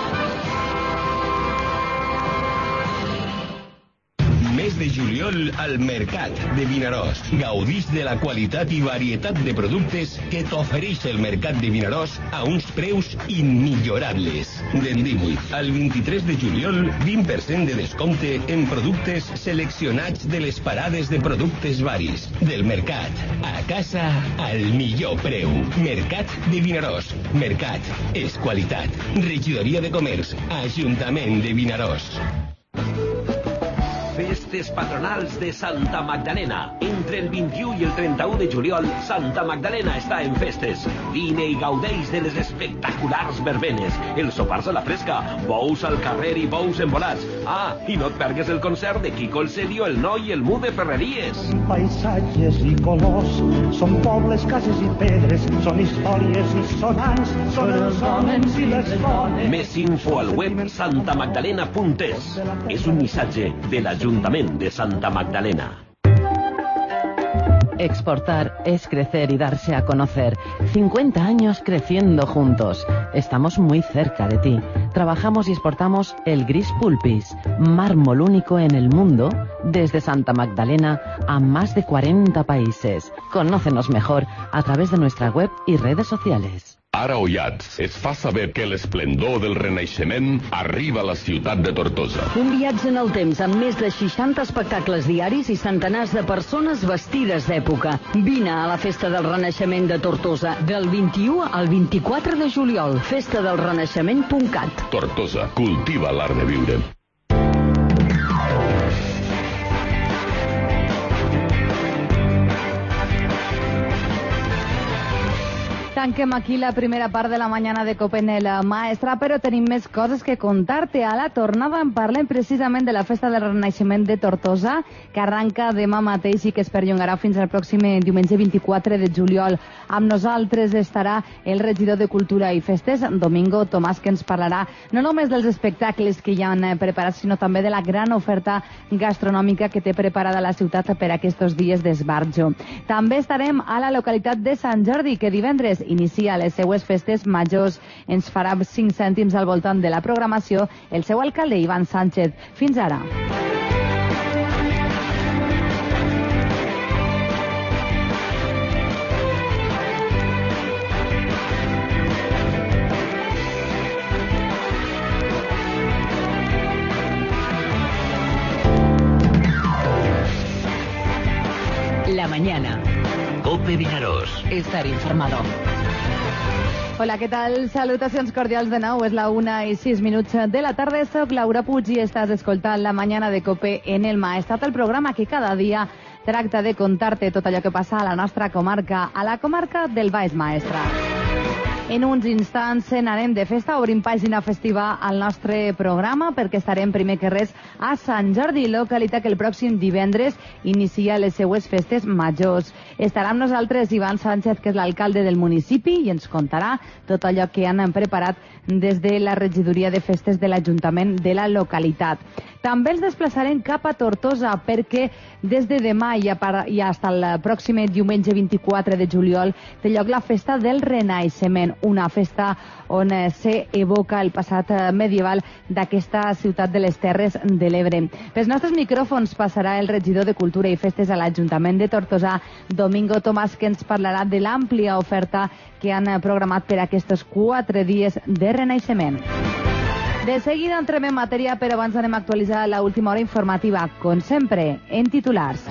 Mes de juliol al Mercat de Vinaròs. Gaudix de la qualitat i varietat de productes que t'ofereix el Mercat de Vinaròs a uns preus immillorables. Del divuit al vint-i-tres de juliol, vint per cent de descompte en productes seleccionats de les parades de productes varis. Del Mercat, a casa al millor preu. Mercat de Vinaròs. Mercat és qualitat. Regidoria de Comerç, Ajuntament de Vinaròs. Festes patronals de Santa Magdalena. Entre el vint-i-u i el trenta-u de juliol, Santa Magdalena està en festes. Vine i gaudeix de les espectaculars verbenes, els sopars a la fresca, bous al carrer i bous embolats. Ah, i no et pergues el concert de Quico el Serio, el Noi i el Mu de Ferreries. Paisatges i colors, són pobles, cases i pedres, són històries i són anys, són els homes i les dones. Més info al web santa magdalena punt es. És un missatge de l'Ajuntament de Santa Magdalena. Exportar es crecer y darse a conocer. cincuenta años creciendo juntos. Estamos muy cerca de ti. Trabajamos y exportamos el gris pulpis, mármol único en el mundo, desde Santa Magdalena a más de cuarenta países. Conócenos mejor a través de nuestra web y redes sociales. Ara Ollats es fa saber que l'esplendor del Renaixement arriba a la ciutat de Tortosa. Un viatge en el temps amb més de seixanta espectacles diaris i centenars de persones vestides d'època. Vine a la Festa del Renaixement de Tortosa, del vint-i-u al vint-i-quatre de juliol. festa del renaixement punt cat. Tortosa, cultiva l'art de viure. Tanquem aquí la primera part de la mañana de COPE en el Maestra, però tenim més coses que contar-te. A la tornada en parlem precisament de la Festa del Renaixement de Tortosa, que arranca demà mateix i que es perllongarà fins al pròxim diumenge vint-i-quatre de juliol. Amb nosaltres estarà el regidor de Cultura i Festes, Domingo Tomàs, que ens parlarà no només dels espectacles que ja han preparat, sinó també de la gran oferta gastronòmica que té preparada la ciutat per aquests dies d'esbarjo. També estarem a la localitat de Sant Jordi, que divendres inicia les seues festes majors. Ens farà cinc cèntims al voltant de la programació el seu alcalde, Ivan Sánchez. Fins ara. La mañana. COPE Vinaròs. Estar informado. Hola, què tal? Salutacions cordials de nou. És la una i sis minuts de la tarda. Soc Laura Puig i estàs escoltant la mañana de COPE en el Maestrat, el programa que cada dia tracta de contar-te tot allò que passa a la nostra comarca, a la comarca del Baix Maestrat. En uns instants anarem de festa, obrim pàgina festiva al nostre programa perquè estarem primer que res a Sant Jordi, localitat que el pròxim divendres inicia les seues festes majors. Estarà amb nosaltres Ivan Sánchez, que és l'alcalde del municipi, i ens contarà tot allò que han preparat des de la regidoria de festes de l'Ajuntament de la localitat. També els desplaçarem cap a Tortosa perquè des de demà i fins al pròxim diumenge vint-i-quatre de juliol té lloc la Festa del Renaixement, una festa on s'evoca el passat medieval d'aquesta ciutat de les Terres de l'Ebre. Pels nostres micròfons passarà el regidor de Cultura i Festes a l'Ajuntament de Tortosa, Domingo Tomàs, que ens parlarà de l'àmplia oferta que han programat per aquests quatre dies de Renaixement. De seguida entrem en matèria, però abans anem a actualitzar l'última hora informativa, com sempre, en titulars.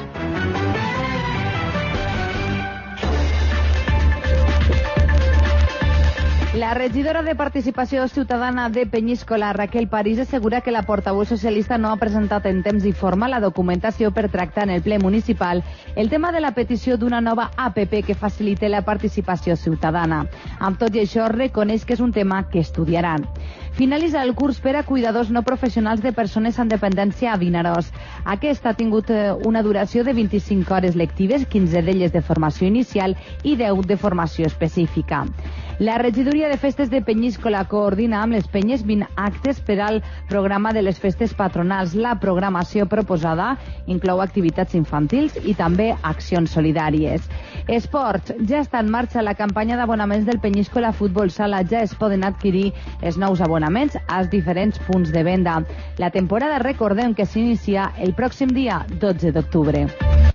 La regidora de Participació Ciutadana de Penyíscola, Raquel París, assegura que la portaveu socialista no ha presentat en temps i forma la documentació per tractar en el ple municipal el tema de la petició d'una nova A P P que facilite la participació ciutadana. Amb tot i això, reconeix que és un tema que estudiaran. Finalitza el curs per a cuidadors no professionals de persones amb dependència a Vinaròs. Aquest ha tingut una duració de vint-i-cinc hores lectives, quinze d'elles de formació inicial i deu de formació específica. La regidoria de festes de Penyíscola coordina amb les penyes vint actes per al programa de les festes patronals. La programació proposada inclou activitats infantils i també accions solidàries. Esports. Ja està en marxa la campanya d'abonaments del Penyíscola Futbol Sala. Ja es poden adquirir els nous abonaments als diferents punts de venda. La temporada, recordem que s'inicia el pròxim dia dotze d'octubre.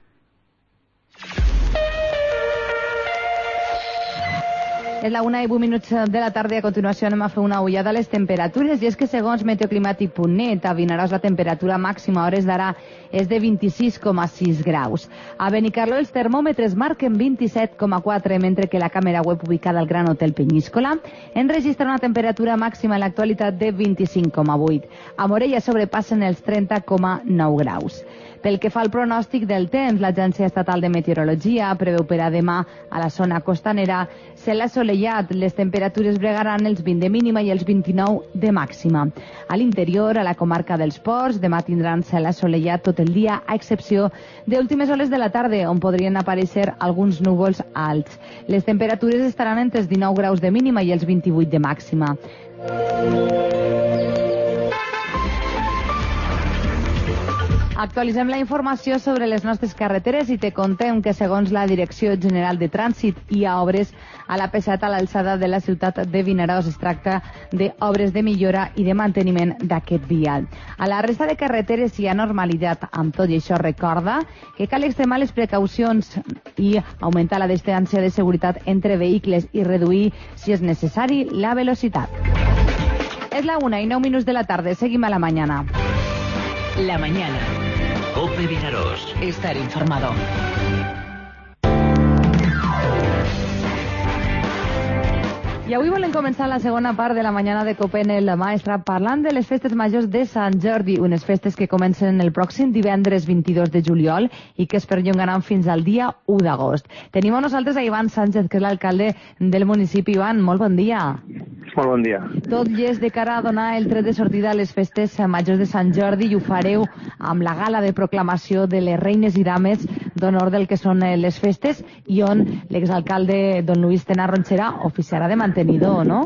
És la una i vuit minuts de la tarda i a continuació anem a fer una ullada a les temperatures, i és que segons meteoclimàtic punt net a Vinaròs la temperatura màxima a hores d'ara és de vint-i-sis coma sis graus. A Benicarló els termòmetres marquen vint-i-set coma quatre, mentre que la càmera web ubicada al Gran Hotel Penyíscola enregistra una temperatura màxima en l'actualitat de vint-i-cinc coma vuit. A Morella sobrepassen els trenta coma nou graus. Pel que fa al pronòstic del temps, l'Agència Estatal de Meteorologia preveu per a demà a la zona costanera cel assolellat. Les temperatures bregaran els vint de mínima i els vint-i-nou de màxima. A l'interior, a la comarca dels Ports, demà tindran cel assolellat tot el dia, a excepció d'últimes hores de la tarda, on podrien aparèixer alguns núvols alts. Les temperatures estaran entre els dinou graus de mínima i els vint-i-vuit de màxima. Actualitzem la informació sobre les nostres carreteres i te contem que, segons la Direcció General de Trànsit, hi ha obres a la P set a l'alçada de la ciutat de Vinaròs. Es tracta d'obres de millora i de manteniment d'aquest vial. A la resta de carreteres hi ha normalitat. Amb tot i això, recorda que cal extremar les precaucions i augmentar la distància de seguretat entre vehicles i reduir, si és necessari, la velocitat. És la una i nou minuts de la tarda. Seguim a la mañana. La mañana. COPE Vinaròs. Estar informado. I avui volem començar la segona part de la mañana de Cope en el Maestra parlant de les festes majors de Sant Jordi, unes festes que comencen el pròxim divendres vint-i-dos de juliol i que es perllongaran fins al dia u d'agost. Tenim a nosaltres a Ivan Sánchez, que és l'alcalde del municipi. Ivan, molt bon dia. Molt bon dia. Tot llest de cara a donar el tret de sortida a les festes majors de Sant Jordi, i ho fareu amb la gala de proclamació de les reines i dames d'honor del que són les festes, i on l'exalcalde don Luis Tena Ronchera oficiarà de mantenidor, no?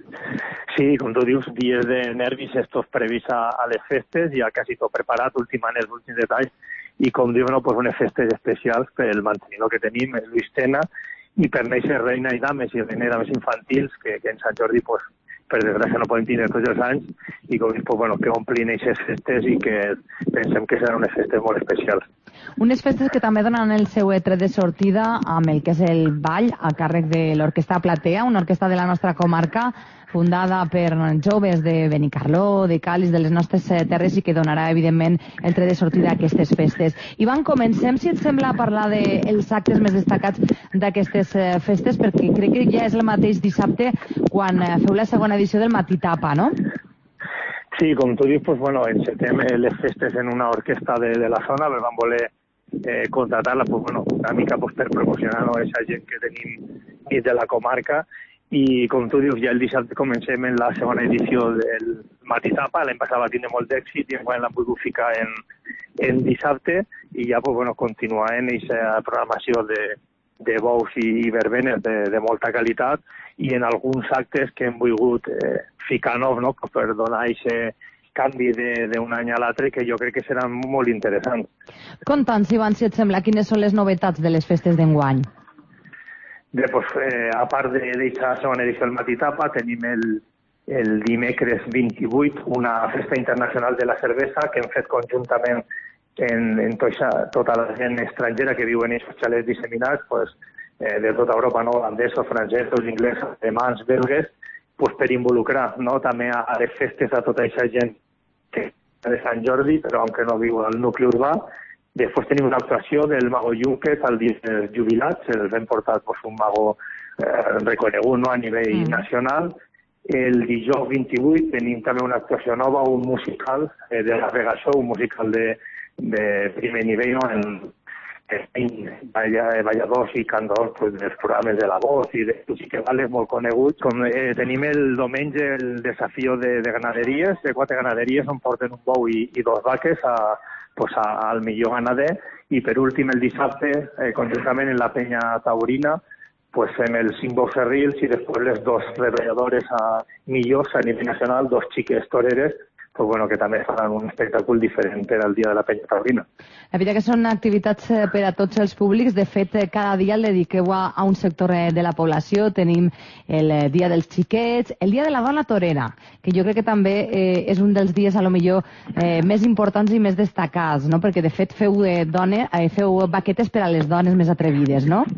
Sí, com tu dius, dies de nervis estos previs a, a les festes, ja quasi tot preparat, ultimant els últims detalls, i com diu, no, pues unes festes especials pel mantenidor que tenim, el Luis Tena, i per néixer reina i dames i reina i dames infantils, que, que en Sant Jordi, pues, per desgràcia, no podem tindre tots els anys, i com dius, pues, bueno, que omplin aquestes festes i que pensem que seran unes festes molt especials. Unes festes que també donen el seu tret de sortida amb el que és el ball a càrrec de l'Orquestra Platea, una orquestra de la nostra comarca, fundada per joves de Benicarló, de Càlig, de les nostres terres, i que donarà, evidentment, el tret de sortida a aquestes festes. Ivan, comencem, si et sembla, a parlar dels actes més destacats d'aquestes festes, perquè crec que ja és el mateix dissabte quan feu la segona edició del Matí Tapa, no? Sí, com tu dius, pues, bueno, encetem les festes en una orquestra de, de la zona, però vam voler eh, contratar-la pues, bueno, una mica pues, per promocionar no, aquesta gent que tenim dins de la comarca. I com tu dius, ja el dissabte comencem en la segona edició del Matí Tapa. L'any passat va tindre molt d'èxit i enguany l'hem pogut ficar en, en dissabte, i ja pues, bueno, continuar en aquesta programació de, de bous i, i verbenes de, de molta qualitat, i en alguns actes que hem volgut eh, ficar nous, no?, per donar aquest canvi d'un any a l'altre, que jo crec que seran molt interessants. Conta'ns, Ivan, si et sembla, quines són les novetats de les festes d'enguany? Bé, doncs, eh, a part d'aquesta segona edició del Matí Tapa, tenim el, el dimecres vint-i-vuit una festa internacional de la cervesa que hem fet conjuntament en, en toixa, tota la gent estrangera que viu en aquests xalets disseminats, pues, eh, de tota Europa, no? Holandesos, francesos, inglesos, alemans, belgues, pues, per involucrar, no?, també a, a les festes a tota aquesta gent que de Sant Jordi, però aunque no viu al nucli urbà. Després tenim una actuació del Mago Junquet al dia dels jubilats, els hem portat pues, un mago eh, reconegut, no?, a nivell mm. nacional. El dijous vint-i-vuit tenim també una actuació nova, un musical eh, de la Regassó, un musical de, de primer nivell, no?, en, en balladors i cantadors pues, dels programes de La Voz i de musicals molt coneguts. Com, eh, tenim el diumenge el desafió de, de ganaderies, de quatre ganaderies on porten un bou i, i dos vaques a pues, a, al millor ganader, i per últim el dissabte, eh, conjuntament en la penya taurina, pues, fem els cinc bous serrils i després les dos rebrelladores a millors a nivell nacional, dos xiques toreres, pues, bueno, que també faran un espectacle diferent per al dia de la penya taurina. La veritat que són activitats per a tots els públics. De fet, cada dia el dediqueu a, a un sector de la població. Tenim el dia dels xiquets, el dia de la dona torera, que jo crec que també eh, és un dels dies a lo millor eh, més importants i més destacats, no? Perquè de fet feu, eh, dona, eh, feu baquetes per a les dones més atrevides, no?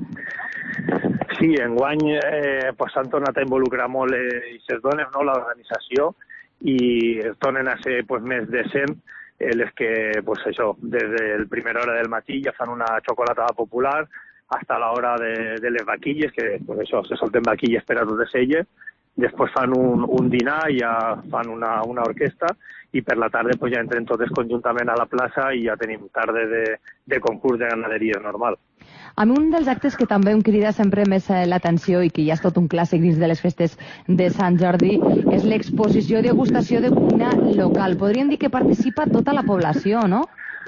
Sí, enguany eh, pues, s'han tornat a involucrar molt aquestes dones, no?, l'organització, i es tornen a ser pues, més de cent eh, les que, pues, això, des de la primera hora del matí ja fan una xocolatada popular fins a l'hora de, de les vaquilles, que pues, això, se solten vaquilles per a totes elles. Després fan un, un dinar, ja fan una, una orquestra, i per la tarda pues, ja entren totes conjuntament a la plaça i ja tenim tarda de, de concurs de ganaderia normal. A mi un dels actes que també em crida sempre més l'atenció i que ja és tot un clàssic dins de les festes de Sant Jordi és l'exposició de degustació de cuina local. Podríem dir que participa tota la població, no?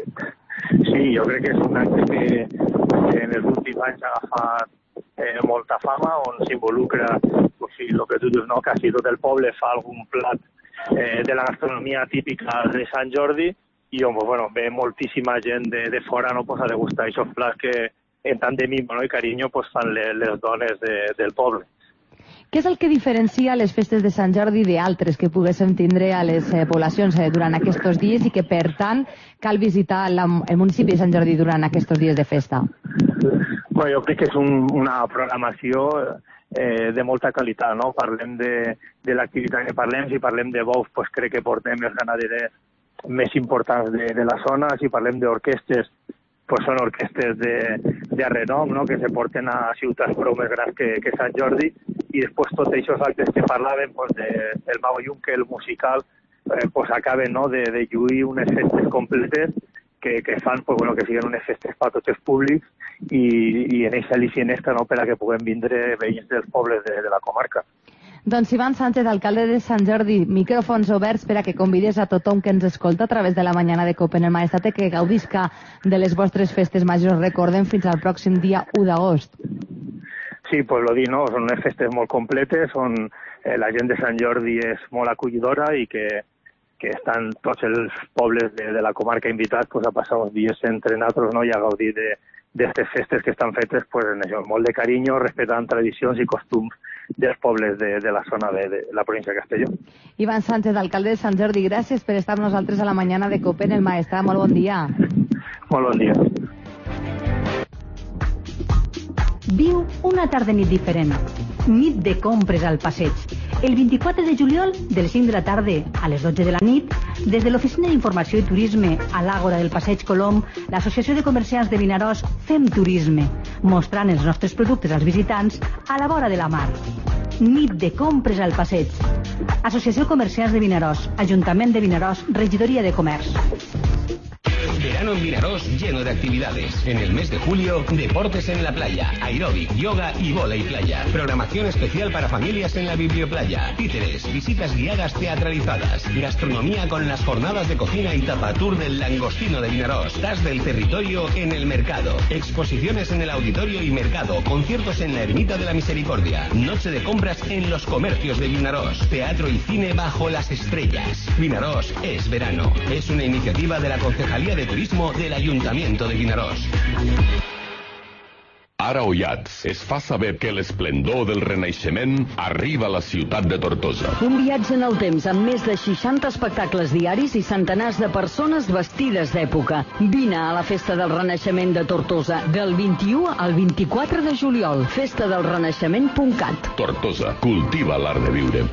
Sí, jo crec que és un acte que, que en els últims anys ha agafat eh, molta fama, on s'involucra, pues, sí, el que tu dius, no? Quasi tot el poble fa algun plat eh, de la gastronomia típica de Sant Jordi, i on pues, bueno, ve moltíssima gent de, de fora, no, pues, a degustar aquests plats que en tant de mimo, no?, i carinyo pues, fan les, les dones de, del poble. Què és el que diferencia les festes de Sant Jordi d'altres que poguéssim tindre a les eh, poblacions eh, durant aquests dies i que, per tant, cal visitar la, el municipi de Sant Jordi durant aquests dies de festa? Bueno, jo crec que és un, una programació eh, de molta qualitat, no? Parlem de, de l'activitat que parlem, si parlem de bous, pues, crec que portem els ganaderers més importants de, de la zona, si parlem d'orquestres, pues són orquestres de, de renom, no?, que se porten a ciutats prou més grans que, que Sant Jordi, i després tots aquests actes que parlaven, pues, de, del Mau Junque, el musical, eh, pues, acaben, no?, de, de lluir unes festes completes que, que fan, pues, bueno, que siguin unes festes per a tots els públics i, i en eixa licienesca, no?, per a que puguem vindre veïns dels pobles de, de la comarca. Doncs Ivan Sánchez, alcalde de Sant Jordi, micròfons oberts per a que convides a tothom que ens escolta a través de la mañana de COPE en el Maestat que gaudisca de les vostres festes majors. Recordem fins al pròxim dia u d'agost. Sí, pues lo di, no? Són unes festes molt completes, on eh, la gent de Sant Jordi és molt acollidora i que, que estan tots els pobles de, de la comarca invitats pues, a passar uns dies entre nosaltres, no?, i a gaudir de d'aquestes festes que estan fetes pues, en això, molt de carinyo, respectant tradicions i costums dels pobles de, de la zona de, de la província de Castelló. Ivan Sánchez, alcalde de Sant Jordi, gràcies per estar amb nosaltres a la mañana de COPE en el Maestat. Molt bon dia. Molt bon dia. Viu una tarda nit diferent. Nit de compres al passeig. El vint-i-quatre de juliol, de les cinc de la tarda a les dotze de la nit, des de l'Oficina d'Informació i Turisme a l'Àgora del Passeig Colom, l'Associació de Comerciants de Vinaròs Fem Turisme, mostrant els nostres productes als visitants a la vora de la mar. Nit de compres al passeig. Associació Comerciants de Vinaròs, Ajuntament de Vinaròs, Regidoria de Comerç. Verano en Vinaròs lleno de actividades. En el mes de julio, deportes en la playa, aeróbic, yoga y vóley playa. Programación especial para familias en la biblioplaya. Títeres, visitas guiadas teatralizadas. Gastronomía con las jornadas de cocina y tapatur del langostino de Vinaròs. Tas del territorio en el mercado. Exposiciones en el auditorio y mercado. Conciertos en la Ermita de la Misericordia. Noche de compras en los comercios de Vinaròs. Teatro y cine bajo las estrellas. Vinaròs es verano. Es una iniciativa de la Concejalía de Turismo del Ayuntamiento de Vinaròs. Ara Ollats es fa saber que l'esplendor del Renaixement arriba a la ciutat de Tortosa. Un viatge en el temps amb més de seixanta espectacles diaris i centenars de persones vestides d'època. Vine a la Festa del Renaixement de Tortosa del vint-i-u al vint-i-quatre de juliol. festa del renaixement punt cat. Tortosa, cultiva l'art de viure.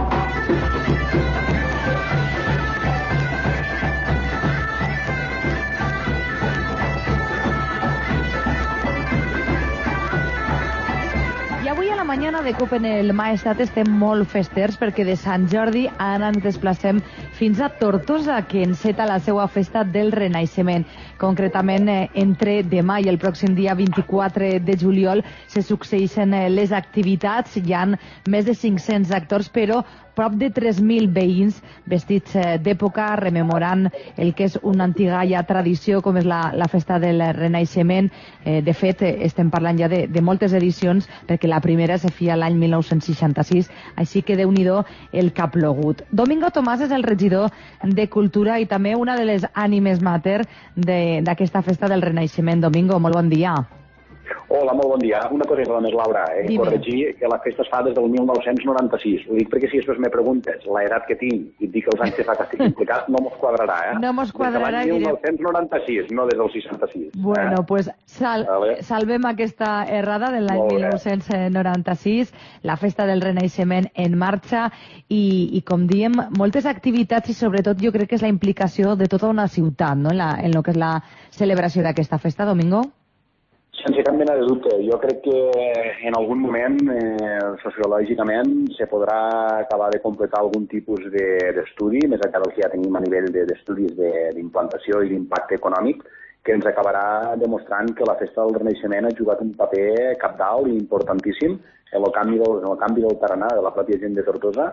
Mañana de COPE en el Maestat estem molt festers perquè de Sant Jordi ara ens desplacem fins a Tortosa, que enceta la seva festa del Renaixement. Concretament, eh, entre demà i el pròxim dia vint-i-quatre de juliol se succeeixen eh, les activitats. Hi ha més de cinc-cents actors, però prop de tres mil veïns vestits eh, d'època, rememorant el que és una antiga ja tradició, com és la, la festa del Renaixement. Eh, de fet, eh, estem parlant ja de, de moltes edicions, perquè la primera se feia l'any mil nou-cents seixanta-sis, així que Déu-n'hi-do el que ha plogut. Domingo Tomàs és el regidor de Cultura i també una de les ànimes mater d'aquesta festa del Renaixement. Domingo, molt bon dia. Hola, molt bon dia. Una cosa només, Laura, eh? corregir que la festa es fa des del mil nou-cents noranta-sis. Ho dic perquè si després me preguntes l'edat que tinc i et dic els anys que fa que estic implicat, no mos quadrarà, eh? No mos quadrarà. Des de l'any mil nou-cents noranta-sis, no des del seixanta-sis. Bueno, eh? pues sal vale. salvem aquesta errada de l'any mil nou-cents noranta-sis, la festa del Renaixement en marxa i, i com diem, moltes activitats i sobretot jo crec que és la implicació de tota una ciutat, no?, en, la, en lo que és la celebració d'aquesta festa, Domingo. Sense cap mena de dubte. Jo crec que en algun moment, eh, sociològicament, se podrà acabar de completar algun tipus d'estudi, de, més enllà del que ja tenim a nivell d'estudis de, d'implantació i d'impacte econòmic, que ens acabarà demostrant que la festa del Renaixement ha jugat un paper cabdal i importantíssim en el canvi del, en el canvi del tarannà de la pròpia gent de Tortosa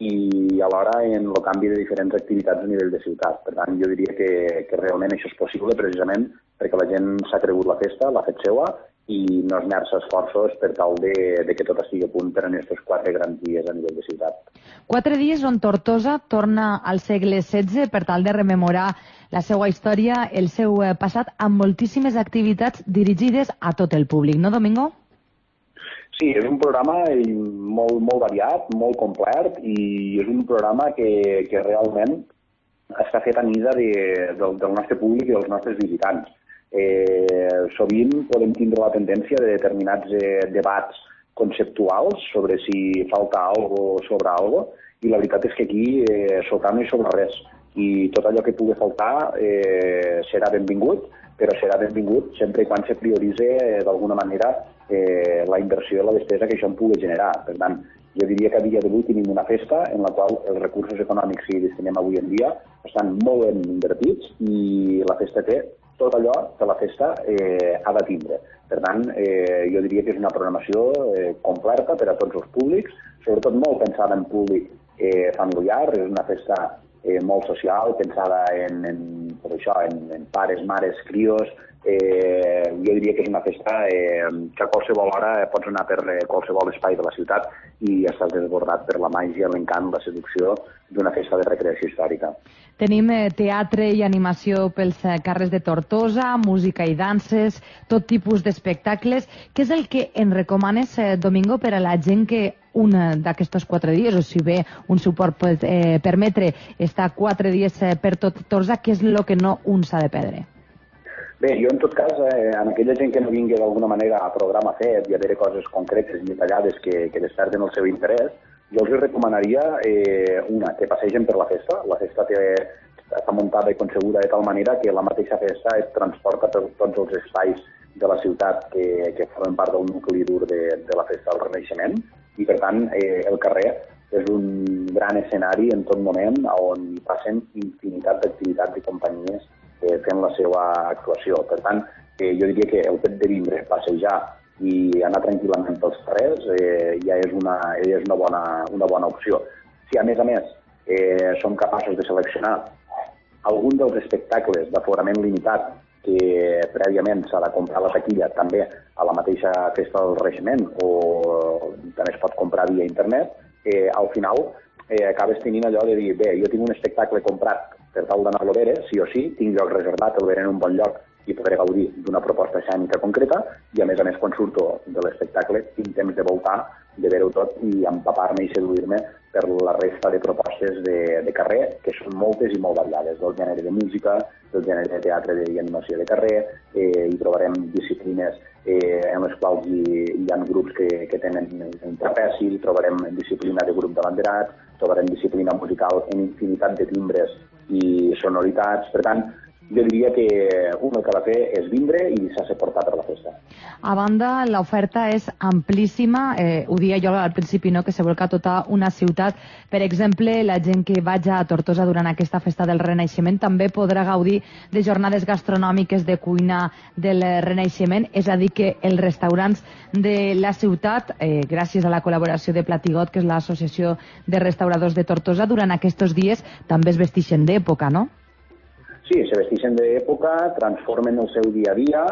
i alhora en el canvi de diferents activitats a nivell de ciutat. Per tant, jo diria que, que realment això és possible precisament perquè la gent s'ha cregut la festa, l'ha fet seua i no esmerça esforços per tal de, de que tot estigui a punt per en aquests quatre grans dies a nivell de ciutat. Quatre dies on Tortosa torna al segle setze per tal de rememorar la seva història, el seu passat, amb moltíssimes activitats dirigides a tot el públic, no, Domingo? Sí, és un programa molt, molt variat, molt complet i és un programa que, que realment està fet a mida de, del, del nostre públic i dels nostres visitants. Eh, sovint podem tindre la tendència de determinats eh, debats conceptuals sobre si falta algo sobre algo i la veritat és que aquí eh, sobrar no hi sobra res i tot allò que pugui faltar eh, serà benvingut, però serà benvingut sempre i quan se prioritzi eh, d'alguna manera eh, la inversió i la despesa que això em pugui generar. Per tant, jo diria que a dia d'avui tenim una festa en la qual els recursos econòmics que hi destinem avui en dia estan molt ben invertits i la festa té tot allò que la festa eh, ha de tindre. Per tant, eh, jo diria que és una programació eh, completa per a tots els públics, sobretot molt pensada en públic eh, familiar, és una festa eh, molt social, pensada en, en, per això, en, en pares, mares, crios. Eh, jo diria que és una festa eh, que a qualsevol hora pots anar per eh, qualsevol espai de la ciutat i estàs desbordat per la màgia, l'encant, la seducció d'una festa de recreació històrica. Tenim eh, teatre i animació pels eh, carrers de Tortosa, música i danses, tot tipus d'espectacles. Què és el que en recomanes, eh, Domingo, per a la gent que un d'aquests quatre dies, o si bé un suport pot eh, permetre estar quatre dies eh, per tot Tortosa, què és el que no un s'ha de perdre? Bé, jo en tot cas, eh, en aquella gent que no vingui d'alguna manera a programa fet i a veure coses concretes i detallades que, que desperten el seu interès, jo els recomanaria, eh, una, que passegen per la festa. La festa té, està muntada i concebuda de tal manera que la mateixa festa es transporta per tots els espais de la ciutat que, que formen part del nucli dur de, de la festa del Renaixement i, per tant, eh, el carrer és un gran escenari en tot moment on passen infinitat d'activitats i companyies eh, fent la seva actuació. Per tant, eh, jo diria que el fet de vindre, passejar i anar tranquil·lament pels carrers eh, ja és una, ja és una, bona, una bona opció. Si a més a més eh, som capaços de seleccionar algun dels espectacles d'aforament limitat que prèviament s'ha de comprar la taquilla també a la mateixa festa del Renaixement o també es pot comprar via internet, eh, al final eh, acabes tenint allò de dir, bé, jo tinc un espectacle comprat per tal d'anar-lo a veure, sí o sí, tinc lloc reservat, el veré en un bon lloc i podré gaudir d'una proposta escènica concreta i, a més a més, quan surto de l'espectacle tinc temps de voltar, de veure-ho tot i empapar-me i seduir-me per la resta de propostes de, de carrer, que són moltes i molt variades, del gènere de música, del gènere de teatre i animació de carrer, eh, hi trobarem disciplines eh, en les quals hi, hi ha grups que, que tenen un trapeci, trobarem disciplina de grup de banderats, trobarem disciplina musical en infinitat de timbres i sonoritats. Per tant, jo diria que un el que ha de fer és vindre i deixar-se portar per la festa. A banda, l'oferta és amplíssima, eh, ho dia jo al principi, no?, que se volca tota una ciutat. Per exemple, la gent que vagi a Tortosa durant aquesta festa del Renaixement també podrà gaudir de jornades gastronòmiques de cuina del Renaixement, és a dir, que els restaurants de la ciutat, eh, gràcies a la col·laboració de Platigot, que és l'associació de restauradors de Tortosa, durant aquests dies també es vestixen d'època, no? Sí, se vestixen d'època, transformen el seu dia a dia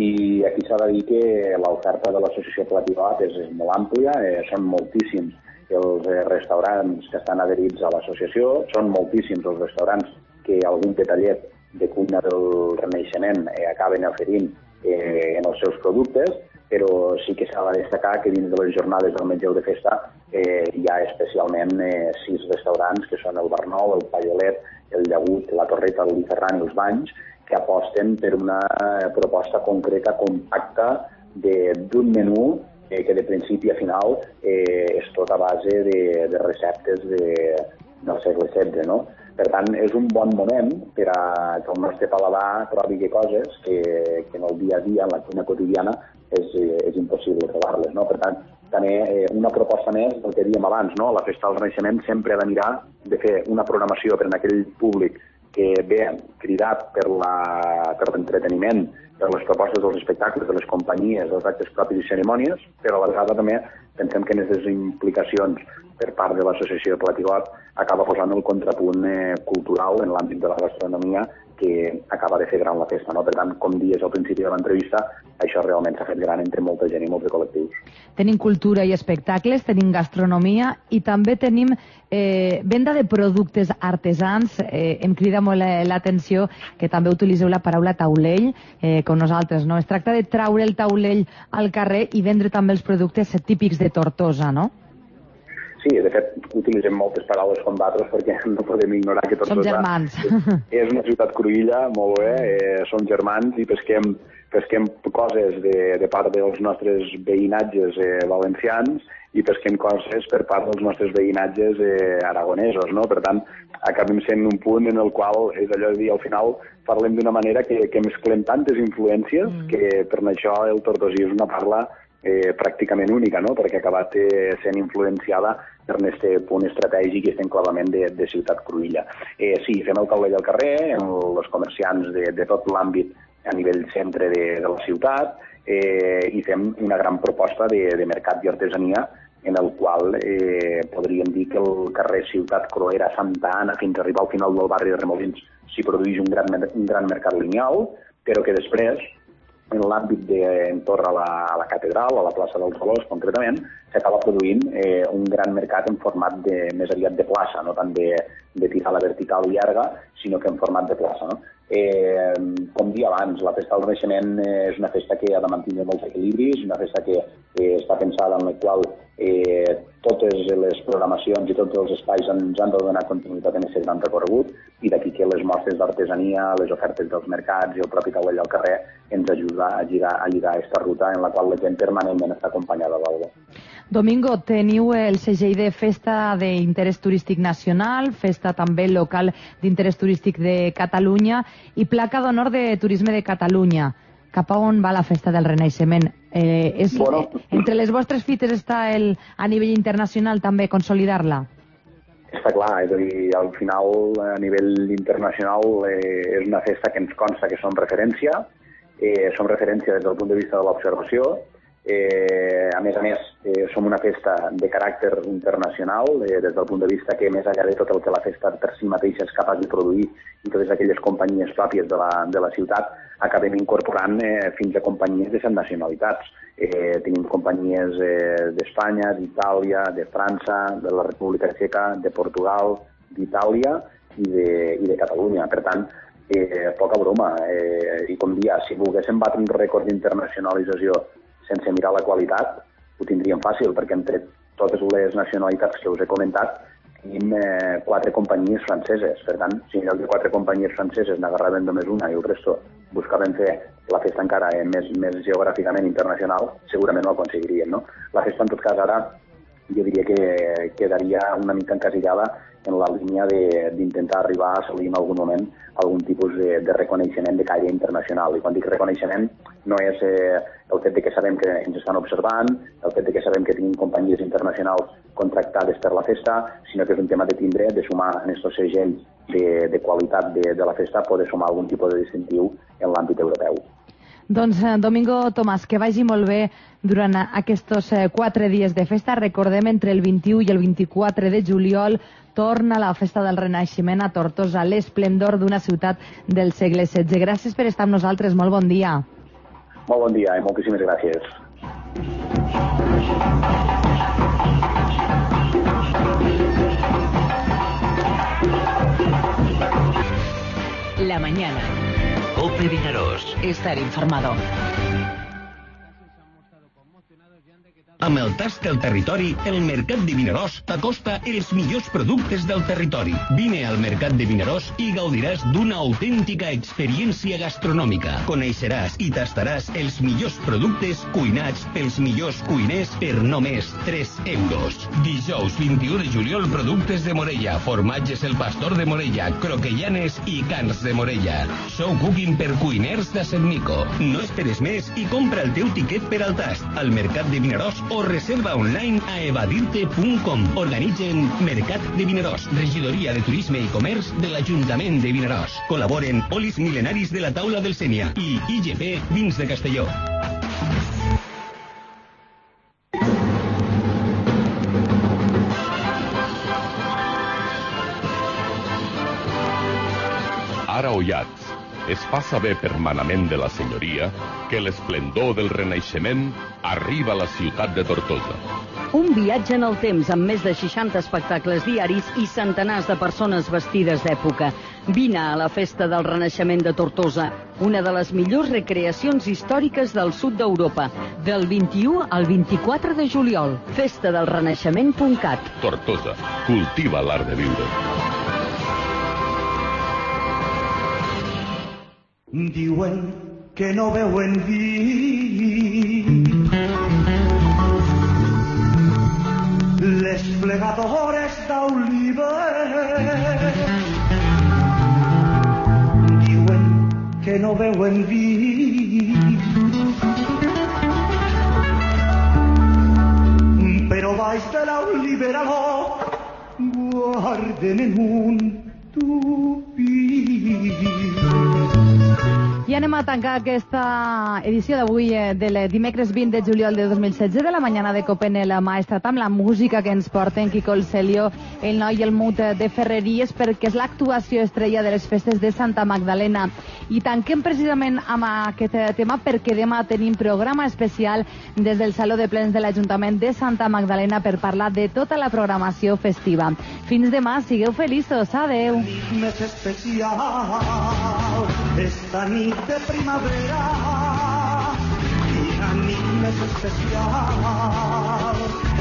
i aquí s'ha de dir que l'oferta de l'associació Platigot és, és molt àmplia, eh, són moltíssims els eh, restaurants que estan adherits a l'associació, són moltíssims els restaurants que algun detallet de cuina del Renaixement eh, acaben oferint eh, en els seus productes, però sí que s'ha de destacar que dins de les jornades del Mengeu de Festa eh, hi ha especialment eh, sis restaurants, que són el Barnol, el Paiolet, el Llagut, la Torreta, el Ferran i els Banys, que aposten per una proposta concreta, compacta, d'un menú eh, que de principi a final eh, és tot a base de, de receptes de, del segle setze, no? Per tant, és un bon moment per a que el nostre paladar trobi que coses que, que en el dia a dia, en la cuina quotidiana, és, és impossible trobar-les, no? Per tant, també eh, una proposta més del que dèiem abans, no? La Festa del Renaixement sempre ha de mirar de fer una programació per a aquell públic que ve cridat per l'entreteniment, per les propostes dels espectacles, de les companyies, dels actes propis i cerimònies, però a la vegada també pensem que en aquestes implicacions per part de l'associació de Platigot acaba posant el contrapunt eh, cultural en l'àmbit de la gastronomia que acaba de fer gran la festa, no? Per tant, com dies al principi de l'entrevista, això realment s'ha fet gran entre molta gent i molts de col·lectius. Tenim cultura i espectacles, tenim gastronomia i també tenim eh, venda de productes artesans. Eh, em crida molt l'atenció que també utilitzeu la paraula taulell eh, com nosaltres, no? Es tracta de traure el taulell al carrer i vendre també els productes típics de Tortosa, no? Sí, de fet, utilitzem moltes paraules com d'altres perquè no podem ignorar que Tortosa... Som germans. És, és una ciutat cruïlla, molt bé, eh, som germans i pesquem, pesquem coses de, de part dels nostres veïnatges eh, valencians i pesquem coses per part dels nostres veïnatges eh, aragonesos, no? Per tant, acabem sent un punt en el qual és allò de dir, al final parlem d'una manera que, que mesclem tantes influències mm. que per això el tortosí és una parla eh, pràcticament única, no? Perquè ha acabat eh, sent influenciada per aquest punt estratègic i aquest enclavament de, de Ciutat Cruïlla. Eh, sí, fem el taulell al carrer, els comerciants de, de tot l'àmbit a nivell centre de, de la ciutat, eh, i fem una gran proposta de, de mercat i artesania en el qual eh, podríem dir que el carrer Ciutat Croera, Santa Anna, fins a arribar al final del barri de Remolins, s'hi produeix un gran, un gran mercat lineal, però que després, en l'àmbit d'entorn a, la, a la catedral, a la plaça dels Valors concretament, s'acaba produint eh, un gran mercat en format de, més aviat de plaça, no tant de, de tirar la vertical llarga, sinó que en format de plaça. No? Eh, com dia abans, la festa del Renaixement eh, és una festa que ha de mantenir molts equilibris, una festa que eh, està pensada en la qual eh, totes les programacions i tots els espais ens han de donar continuïtat en aquest gran recorregut, i d'aquí que les mostres d'artesania, les ofertes dels mercats i el propi taulell al carrer ens ajuda a lligar, a lligar aquesta ruta en la qual la gent permanentment està acompanyada d'algú. Domingo, teniu el segell de Festa d'Interès Turístic Nacional, Festa també local d'Interès Turístic de Catalunya i Placa d'Honor de Turisme de Catalunya. Cap a on va la Festa del Renaixement? Eh, és, bueno, entre les vostres fites està el, a nivell internacional també consolidar-la? Està clar, és a dir, al final a nivell internacional eh, és una festa que ens consta que som referència, eh, som referència des del punt de vista de l'observació. Eh, a més a més, eh, som una festa de caràcter internacional, eh, des del punt de vista que més enllà de tot el que la festa per si mateixa és capaç de produir i totes aquelles companyies pròpies de la, de la ciutat, acabem incorporant eh, fins a companyies de set nacionalitats. Eh, tenim companyies eh, d'Espanya, d'Itàlia, de França, de la República Txeca, de Portugal, d'Itàlia i de, i de Catalunya. Per tant, eh, poca broma. Eh, I com dia, si volguéssim batre un rècord d'internacionalització sense mirar la qualitat, ho tindríem fàcil, perquè entre totes les nacionalitats que us he comentat tenim eh, quatre companyies franceses. Per tant, si en lloc de quatre companyies franceses n'agarraven només una i el resto buscaven fer la festa encara eh, més, més geogràficament internacional, segurament ho aconseguiríem, no? La festa, en tot cas, ara jo diria que quedaria una mica encasillada en la línia d'intentar arribar a assolir en algun moment algun tipus de, de reconeixement de caire internacional. I quan dic reconeixement no és eh, el fet de que sabem que ens estan observant, el fet de que sabem que tenim companyies internacionals contractades per la festa, sinó que és un tema de tindre, de sumar en aquests segells de, de qualitat de, de la festa, poder sumar algun tipus de distintiu en l'àmbit europeu. Doncs, Domingo Tomàs, que vagi molt bé durant aquests quatre dies de festa. Recordem, entre el vint-i-u i el vint-i-quatre de juliol torna la Festa del Renaixement a Tortosa, l'esplendor d'una ciutat del segle setze. Gràcies per estar amb nosaltres. Molt bon dia. Molt bon dia i moltíssimes gràcies. La mañana. COPE Vinaròs. Estar informado. Amb el tast al territori, el Mercat de Vinaròs t'acosta els millors productes del territori. Vine al Mercat de Vinaròs i gaudiràs d'una autèntica experiència gastronòmica. Coneixeràs i tastaràs els millors productes cuinats pels millors cuiners per només tres euros. Dijous vint-i-u de juliol, productes de Morella, formatges El Pastor de Morella, croquellanes i cans de Morella. Show cooking per cuiners de Setnico. No esperes més i compra el teu tiquet per al tast al Mercat de Vinaròs o reserva online a evadirte punt com. Organitzen Mercat de Vinaròs, Regidoria de Turisme i Comerç de l'Ajuntament de Vinaròs. Col·laboren Olis Milenaris de la Taula del Sénia i I G P Vins de Castelló. Ara Ollats es fa saber permanentment de la senyoria que l'esplendor del Renaixement arriba a la ciutat de Tortosa. Un viatge en el temps amb més de seixanta espectacles diaris i centenars de persones vestides d'època. Vine a la Festa del Renaixement de Tortosa, una de les millors recreacions històriques del sud d'Europa, del vint-i-u al vint-i-quatre de juliol. festa del renaixement punt cat. Tortosa, cultiva l'art de viure. Diuen que no veuen vi les plegadores d'oliva. Diuen que no veuen vi libéralo, guarden en un tupí. I anem a tancar aquesta edició d'avui del dimecres vint de juliol de dos mil setze de la mañana de Copen el Maestrat amb la música que ens porten Quico el Celio, el Noi i el Mut de Ferreries, perquè és l'actuació estrella de les festes de Santa Magdalena. I tanquem precisament amb aquest tema perquè demà tenim programa especial des del Saló de Plens de l'Ajuntament de Santa Magdalena per parlar de tota la programació festiva. Fins demà, sigueu feliços, adeu. Més especial esta nit de primavera, quina nit més especial.